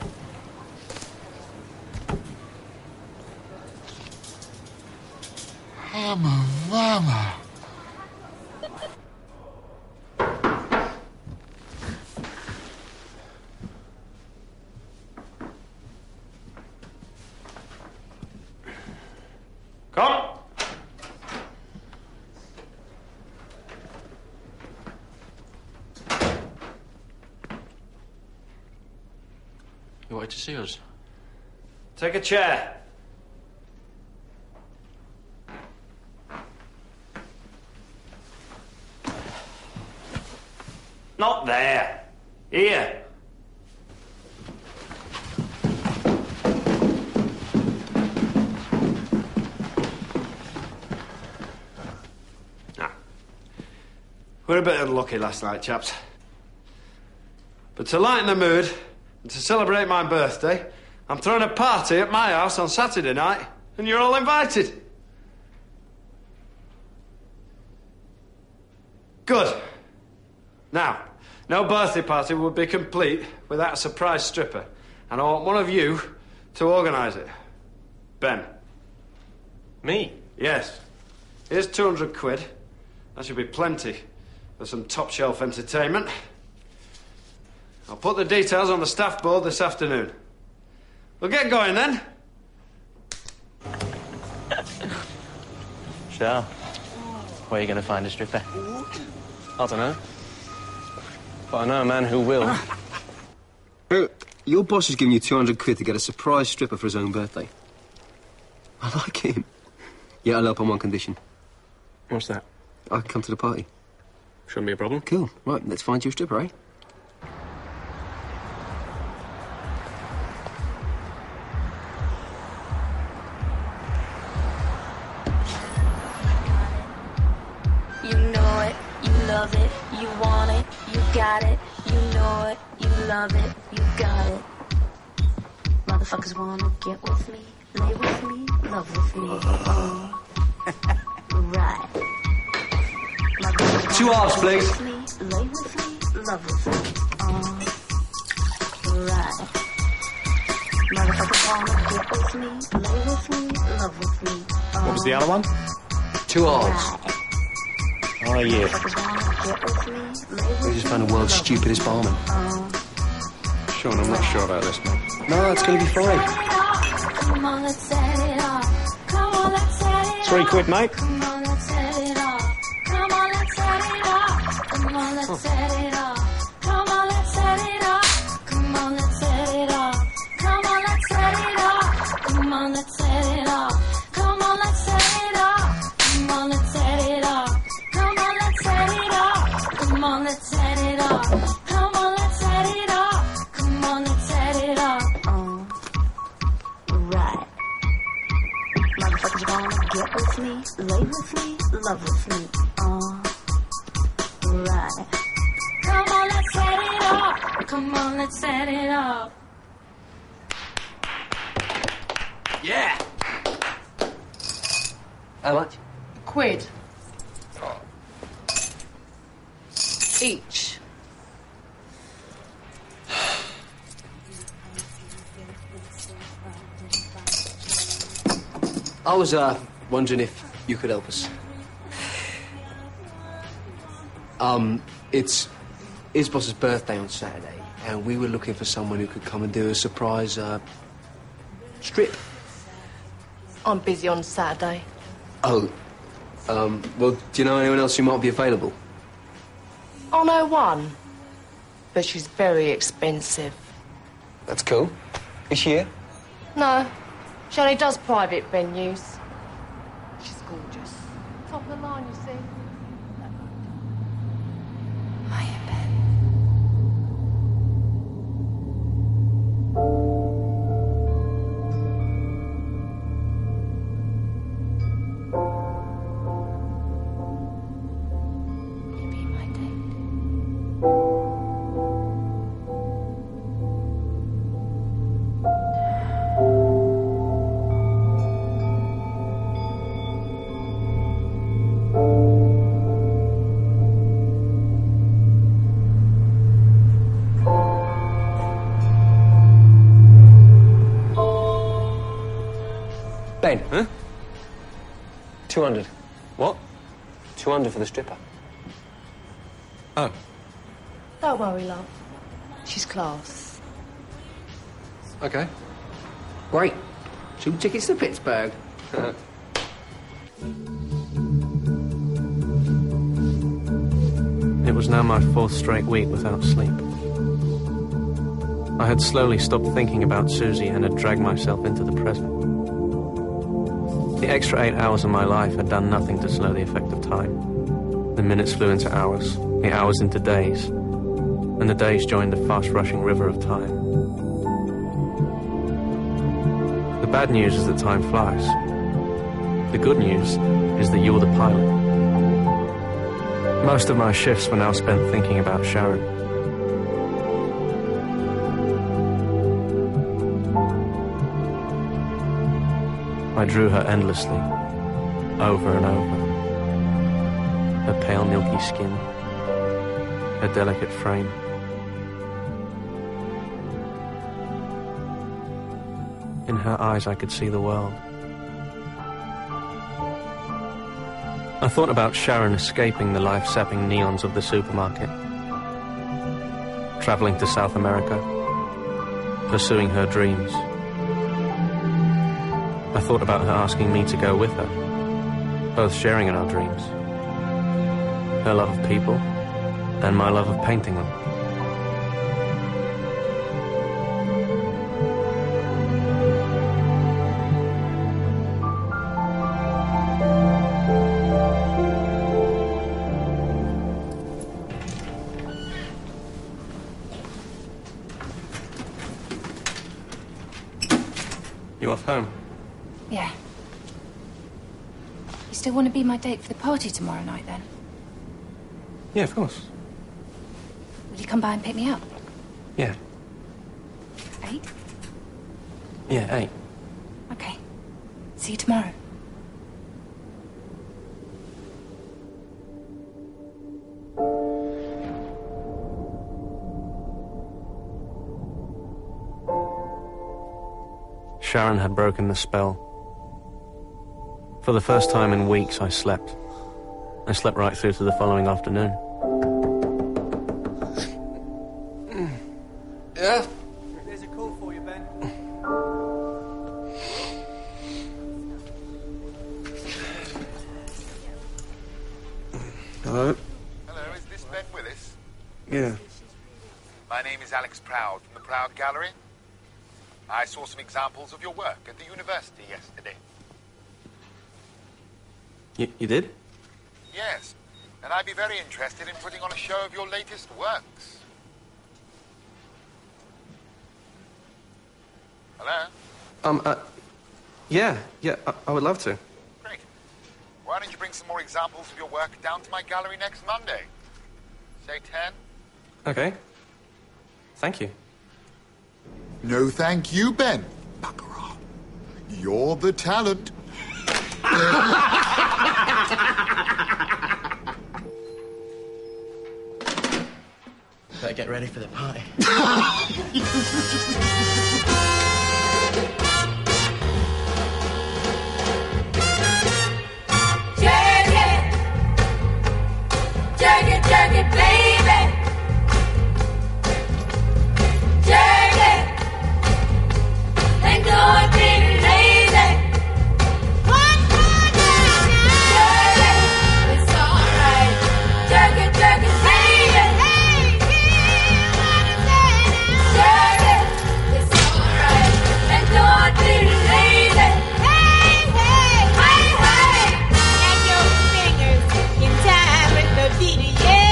Mama. Come! You wanted to see us? Take a chair. Not there. Here. Now, we're a bit unlucky last night, chaps. But to lighten the mood and to celebrate my birthday, I'm throwing a party at my house on Saturday night, and you're all invited. Good. Now, no birthday party would be complete without a surprise stripper, and I want one of you to organise it. Ben. Me? Yes. Here's 200 quid. That should be plenty for some top-shelf entertainment. I'll put the details on the staff board this afternoon. We'll get going then. Sure. Where are you going to find a stripper? I don't know. But I know a man who will. Your boss has given you 200 quid to get a surprise stripper for his own birthday. I like him. Yeah, I'll help on one condition. What's that? I can come to the party. Shouldn't be a problem. Cool. Right, let's find you a stripper, eh? You know it, you love it, you want it, you got it. You know it, you love it, you got it. Motherfuckers wanna get with me, lay with me, love with me. Right. Two halves, please. Lay with me, love with me. Right. Motherfuckers wanna get with me, lay with me, love with me. What was the other one? Two halves. Right. Oh, yeah. We just found the world's stupidest barman. Sean, I'm not sure about this, man. No, it's going to be fine. Come on, let's set it off. Come on, let's set it off. £3, mate. Come on, let's set it off. Come on, let's set it off. Come on, let's set it off. Come on, let's set it off. Come on, let's set it off. Come on, let's set it off. Come on, let's set it off. Come on, let's set it off. Come on, let's set it off. Come on, let's set it off. Come on, let's set it off. Come on, let's set it off. Come on, let's set it off. Right. Motherfuckers wanna get with me, lay with me, love with me. Right. Come on, let's set it off. Come on, let's set it off. Yeah. How much? £1. Each. I was wondering if you could help us. It's his boss's birthday on Saturday, and we were looking for someone who could come and do a surprise strip. I'm busy on Saturday. Oh, well, do you know anyone else who might be available? I know one, but she's very expensive. That's cool. Is she here? No, she only does private venues. She's gorgeous. Top of the line, you see. Hiya, Ben. You be my date. Ben, huh? 200. What? 200 for the stripper. Oh. Don't worry, love. She's class. Okay. Great. 2 tickets to Pittsburgh. It was now my 4th straight week without sleep. I had slowly stopped thinking about Susie and had dragged myself into the present. The extra 8 hours of my life had done nothing to slow the effect of time. The minutes flew into hours, the hours into days, and the days joined the fast-rushing river of time. The bad news is that time flies. The good news is that you're the pilot. Most of my shifts were now spent thinking about Sharon. I drew her endlessly, over and over. Her pale, milky skin, her delicate frame. In her eyes, I could see the world. I thought about Sharon escaping the life-sapping neons of the supermarket. traveling to South America, pursuing her dreams. I thought about her asking me to go with her, both sharing in our dreams. Her love of people and my love of painting them. You off home? Yeah. You still want to be my date for the party tomorrow night, then? Yeah, of course. Will you come by and pick me up? Yeah. 8? Yeah, 8. Okay. See you tomorrow. Sharon had broken the spell. For the first time in weeks, I slept. I slept right through to the following afternoon. Yeah? There's a call for you, Ben. Hello? Hello, is this Ben Willis? Yeah. My name is Alex Proud from the Proud Gallery. I saw some examples of your work at the university yesterday. You did? Yes, and I'd be very interested in putting on a show of your latest works. Hello? Yeah, I would love to. Great. Why don't you bring some more examples of your work down to my gallery next Monday? Say 10? Okay. Thank you. No thank you, Ben. Baccarat. You're the talent. Better get ready for the party. Jerk it, baby. Jerk it. And don't be lazy. One more time now. Jerk it. It's alright. Jerk it, baby. Hey, jerk it. It's alright. And don't be lazy. Hey, hey, hey, hey. And your fingers in time with the beat.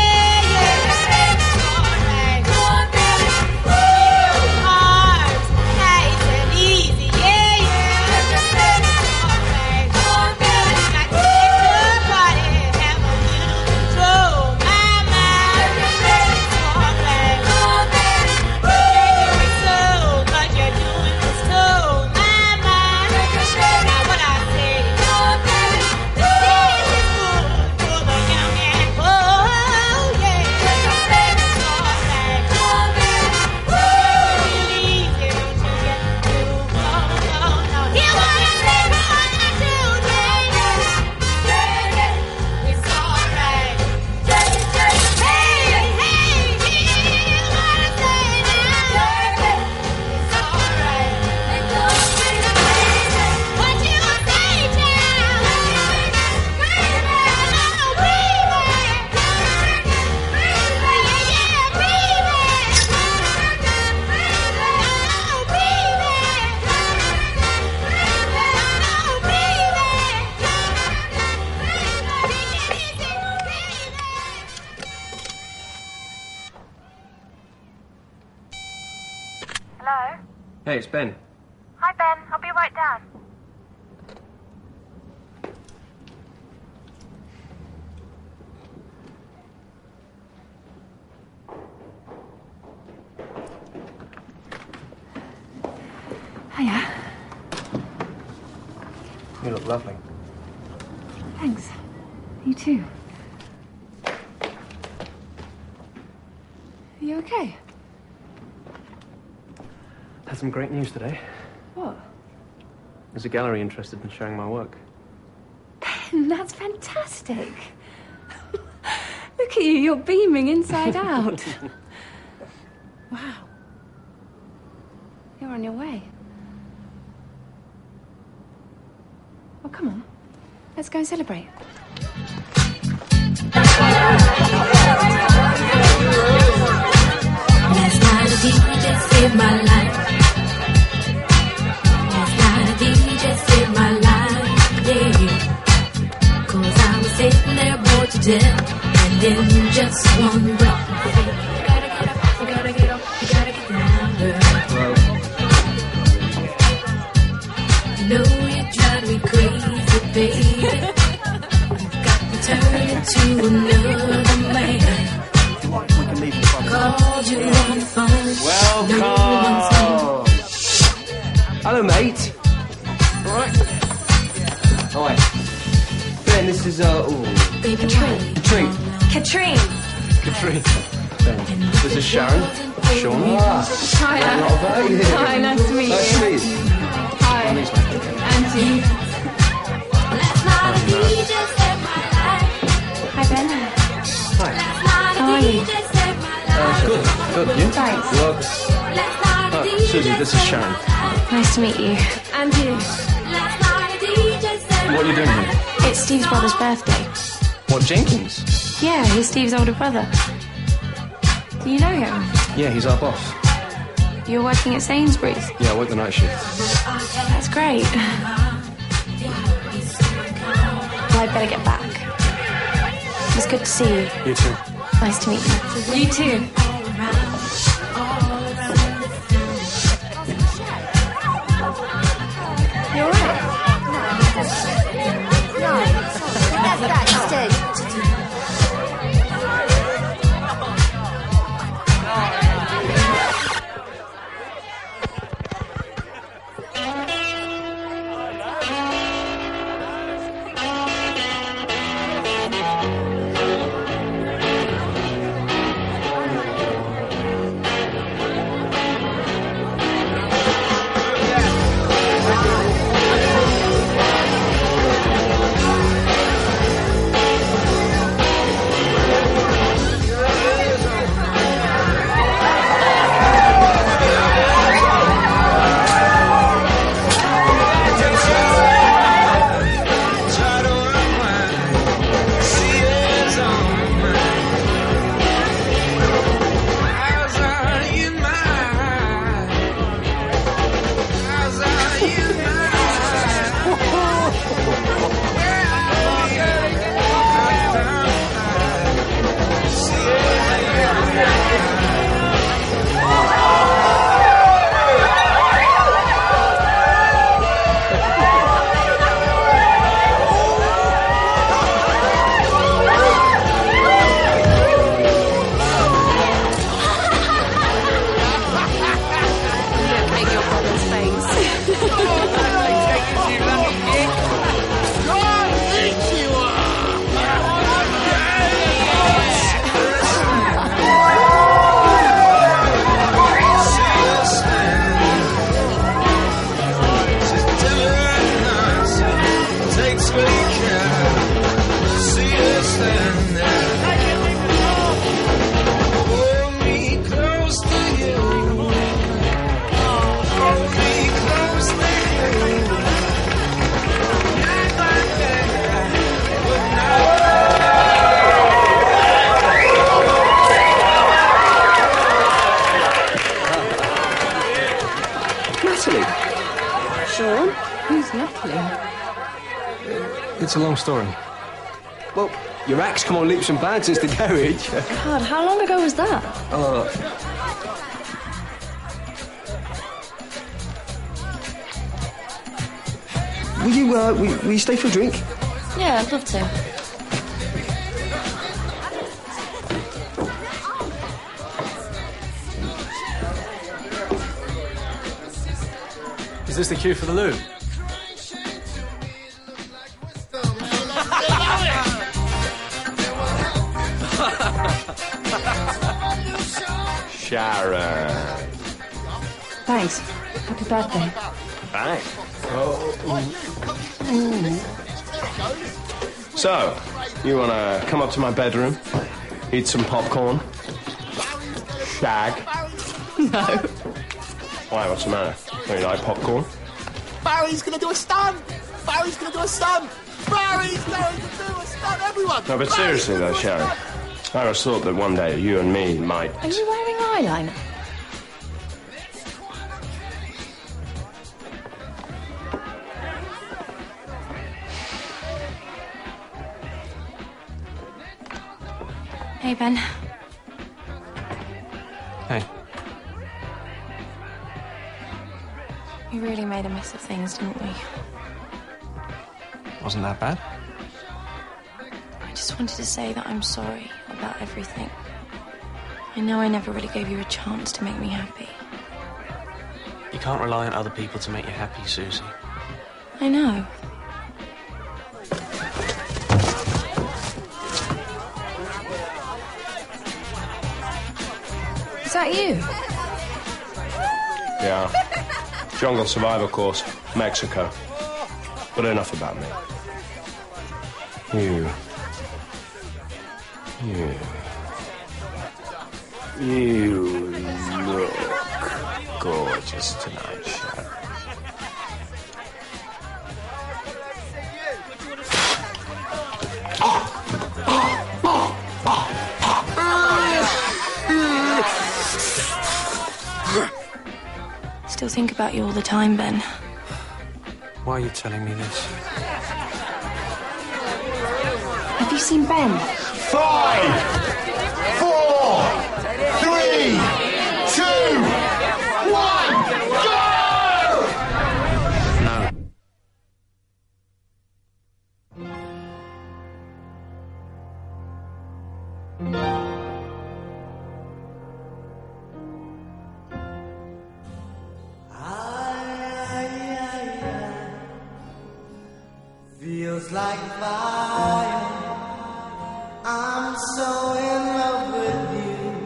Hello? Hey, it's Ben. Hi, Ben. I'll be right down. Hiya. You look lovely. Thanks. You too. Are you okay? Had some great news today. What? There's a gallery interested in showing my work. Ben, that's fantastic. Look at you, you're beaming inside out. Wow. You're on your way. Well, come on. Let's go and celebrate. Last night a DJ saved my life. Last night a DJ saved my life, yeah. 'Cause I was sitting there bored to death, and in just one breath, you gotta get up, you gotta get up, you gotta get down, girl. You know you drive me crazy, baby. You've got me turning to another man. Called you on the phone. Welcome. Hello, mate. All right. All right. Ben, this is Katrine. Katrine. Ben, this is Sharon. Sean. Hi. Hi, nice to meet you. Nice to meet you. Hi. Auntie. Hi, Ben. Hi. How are you? Good. You? Thanks. Welcome. Susie, this is Sharon. Nice to meet you. And you. What are you doing here? It's Steve's brother's birthday. What, Jenkins? Yeah, he's Steve's older brother. Do you know him? Yeah, he's our boss. You're working at Sainsbury's? Yeah, I work the night shift. That's great. Well, I'd better get back. It was good to see you. You too. Nice to meet you. You too. You alright? No, that's that, Steve. It's a long story. Well, your act's come on leaps and bounds since the garage. God, how long ago was that? Will you stay for a drink? Yeah, I'd love to. Is this the cue for the loo? Sharon. Thanks. Happy birthday. Thanks. So, you want to come up to my bedroom, eat some popcorn, shag, No. Why, what's the matter? Don't you like popcorn? Barry's gonna do a stunt! Barry's gonna do a stunt! Barry's going to do a stunt, everyone! No, but seriously though, Sharon, I always thought that one day you and me might... Are you wearing eyeliner? Hey, Ben. Hey. We really made a mess of things, didn't we? Wasn't that bad? I just wanted to say that I'm sorry about everything. I know I never really gave you a chance to make me happy. You can't rely on other people to make you happy, Susie. I know. Is that you? Yeah. Jungle survival course, Mexico. But enough about me. You look gorgeous tonight, Sharon. Still think about you all the time, Ben. Why are you telling me this? Have you seen Ben? 5, 4, 3, 2, 1, go! No. Feels like fire. I'm so in love with you.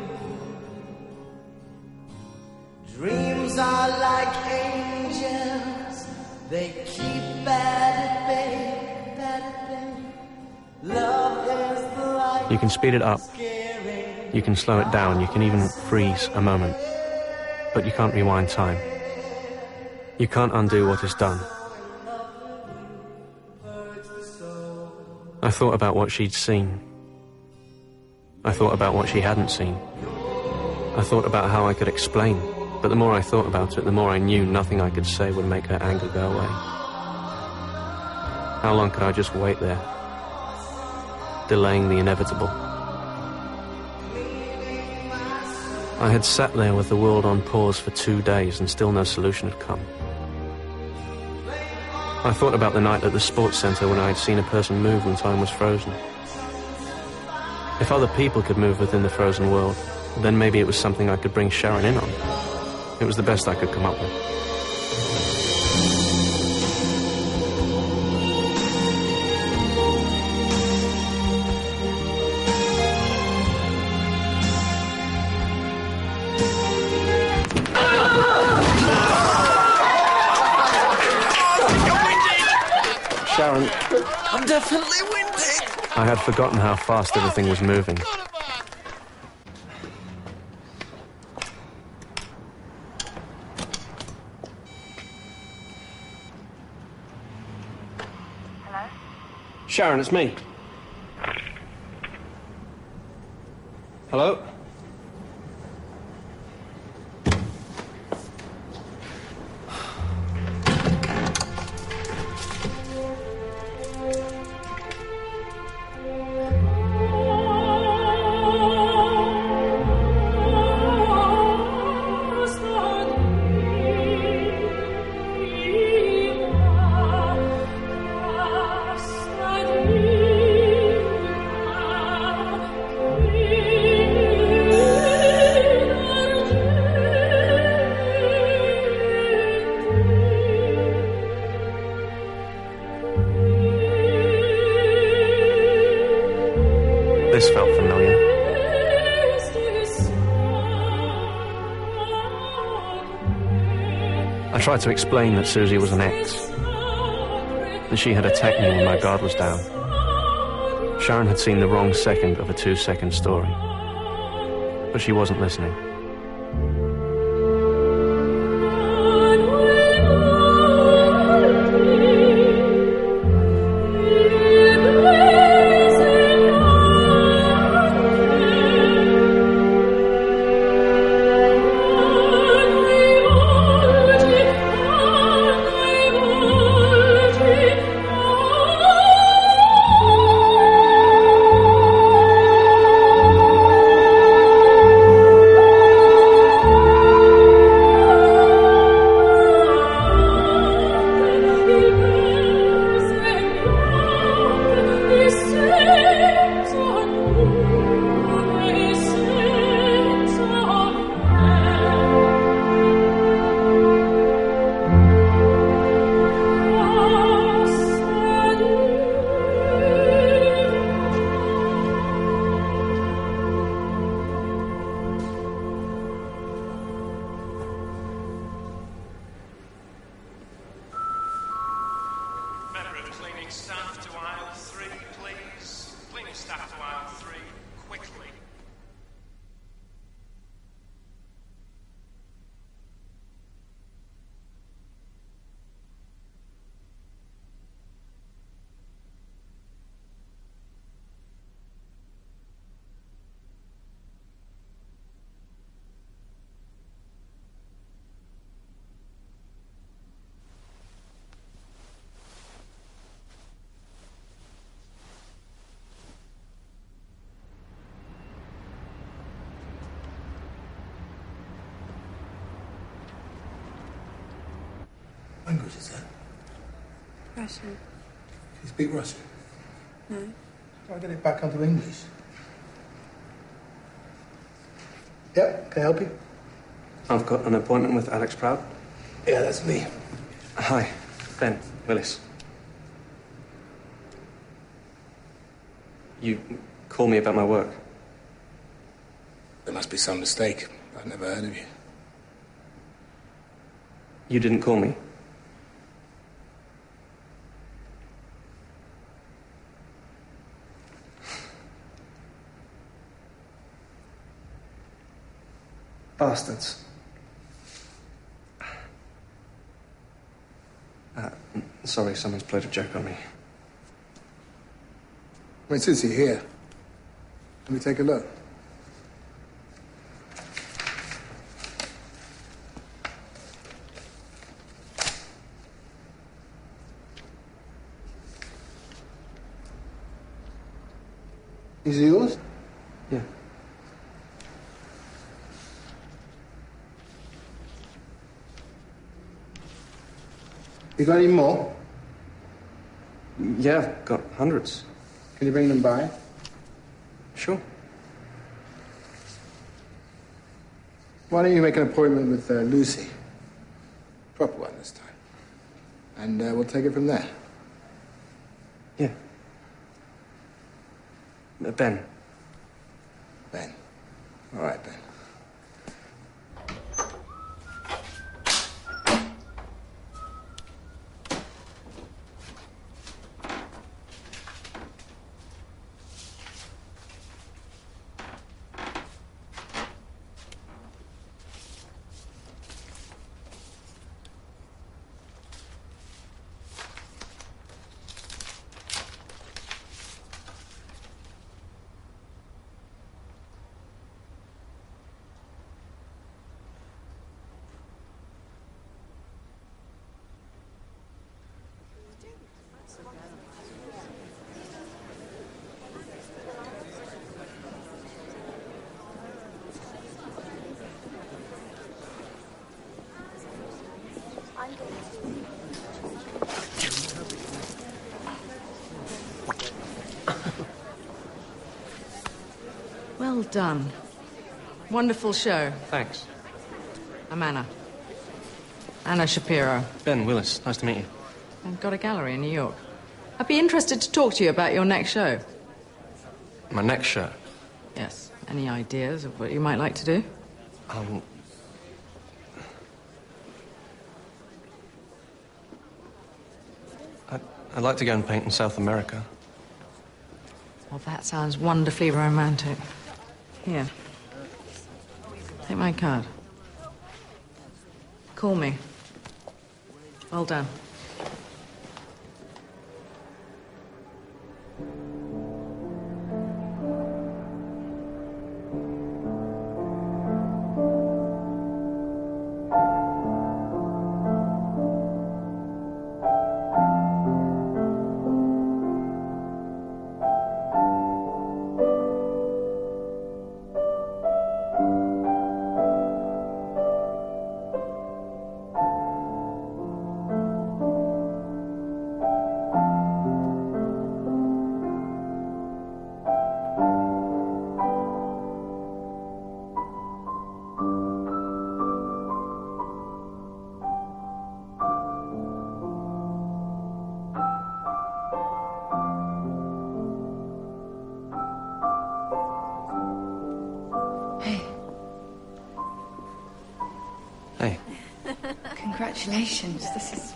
Dreams are like angels. They keep bad at bay, bad at bay. Love is the light. You can speed it up. You can slow it down. You can even freeze a moment. But you can't rewind time. You can't undo what is done. I thought about what she'd seen. I thought about what she hadn't seen. I thought about how I could explain, but the more I thought about it, the more I knew nothing I could say would make her anger go away. How long could I just wait there, delaying the inevitable? I had sat there with the world on pause for 2 days and still no solution had come. I thought about the night at the sports centre when I had seen a person move when time was frozen. If other people could move within the frozen world, then maybe it was something I could bring Sharon in on. It was the best I could come up with. Sharon, I'm definitely winded. I had forgotten how fast everything was moving. Hello? Sharon, it's me. Hello? This felt familiar. I tried to explain that Susie was an ex, that she had attacked me when my guard was down. Sharon had seen the wrong second of a 2-second story, but she wasn't listening. language is that? Russian. You speak Russian? No. I'll get it back onto English. Yeah, can I help you? I've got an appointment with Alex Proud. Yeah, that's me. Hi, Ben Willis. You call me about my work. There must be some mistake. I've never heard of you. You didn't call me? Bastards. Sorry, someone's played a joke on me. Wait, Susie, here. Let me take a look. Is it yours? Yeah. You got any more? Yeah, I've got hundreds. Can you bring them by? Sure. Why don't you make an appointment with Lucy? Proper one this time. And we'll take it from there. Yeah. Ben. Ben. All right, Ben. Well done. Wonderful show. Thanks. I'm Anna. Anna Shapiro. Ben Willis, nice to meet you. I've got a gallery in New York. I'd be interested to talk to you about your next show. My next show? Yes. Any ideas of what you might like to do? I'd like to go and paint in South America. Well, that sounds wonderfully romantic. Here. Take my card. Call me. Well done. Congratulations. This is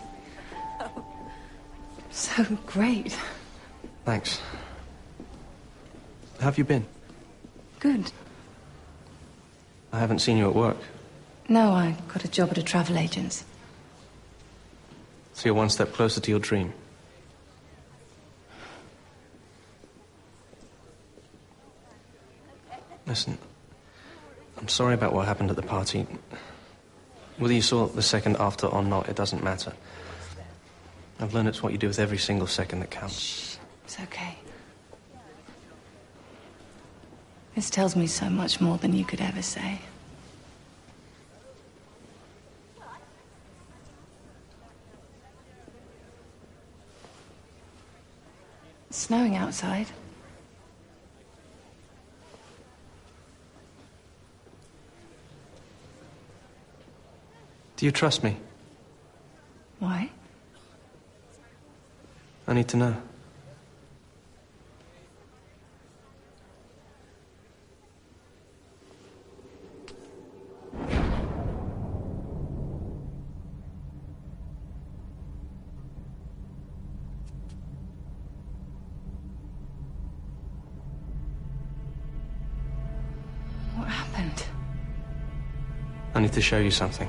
so great. Thanks. How have you been? Good. I haven't seen you at work. No, I got a job at a travel agent's. So you're one step closer to your dream. Listen, I'm sorry about what happened at the party. Whether you saw the second after or not, it doesn't matter. I've learned it's what you do with every single second that counts. Shh. It's okay. This tells me so much more than you could ever say. It's snowing outside. Do you trust me? Why? I need to know. What happened? I need to show you something.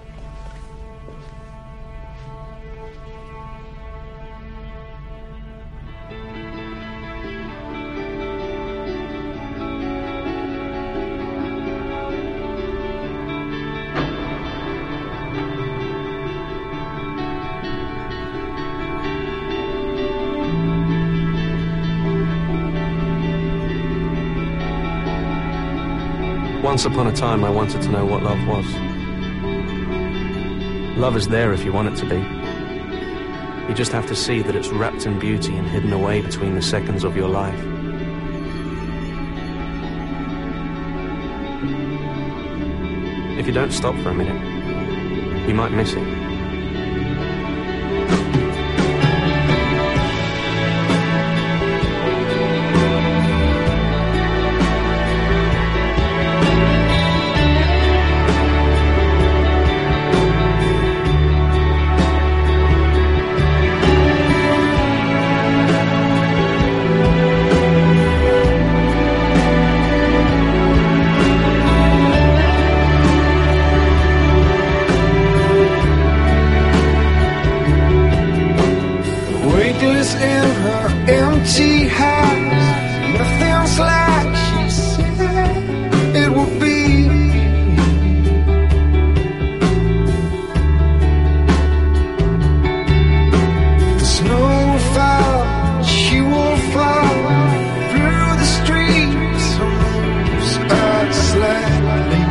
Once upon a time, I wanted to know what love was. Love is there if you want it to be. You just have to see that it's wrapped in beauty and hidden away between the seconds of your life. If you don't stop for a minute, you might miss it. Weightless in her empty house, nothing's like she said it would be. The snow will fall, she will fall through the streets, her moves are slightly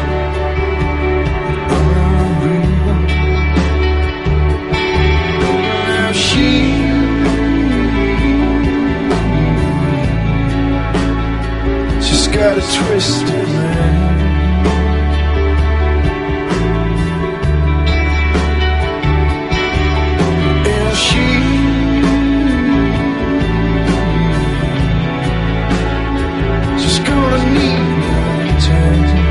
unreal. Now she's got a twisted mind. And she's gonna need time.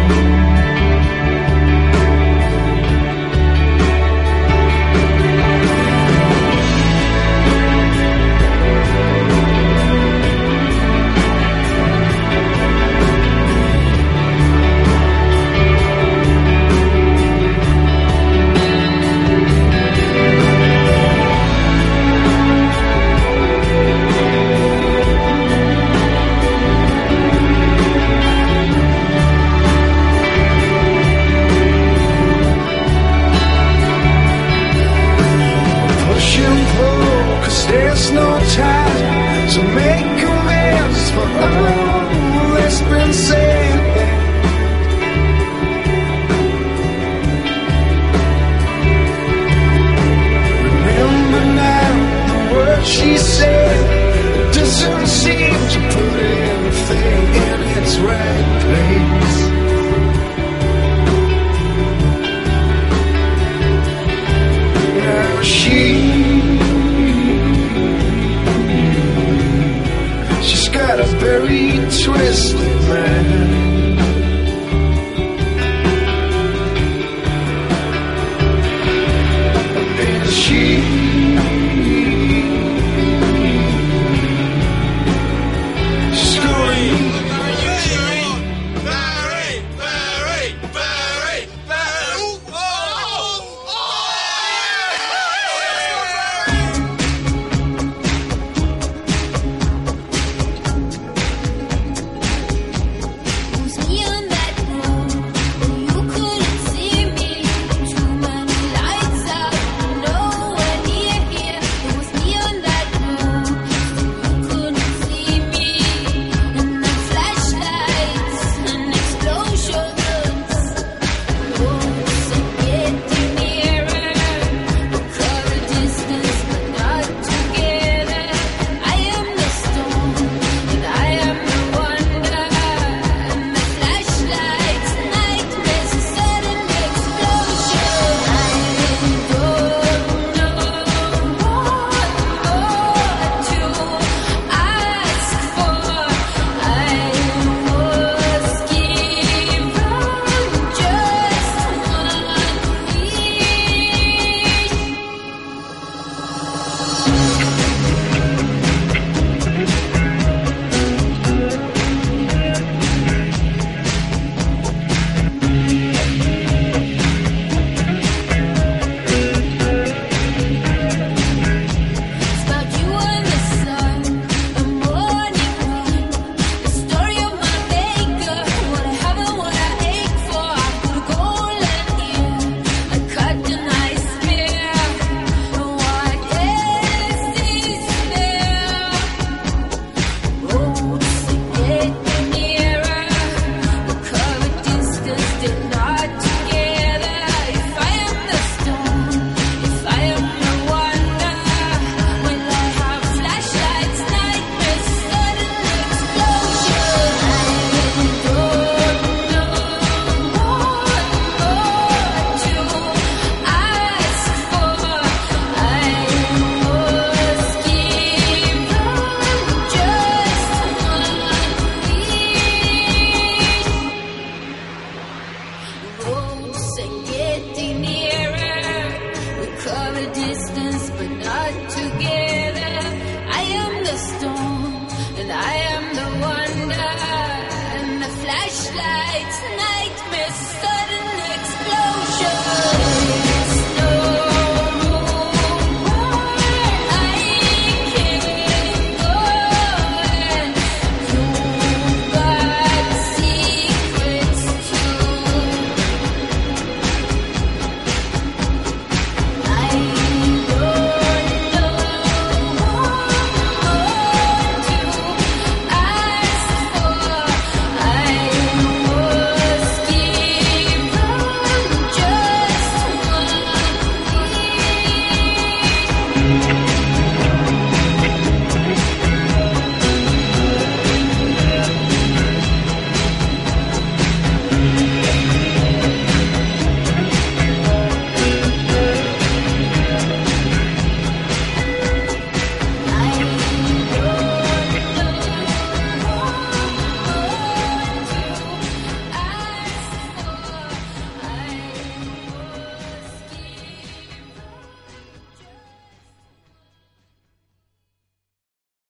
Push and pull, 'cause there's no time to make amends for us.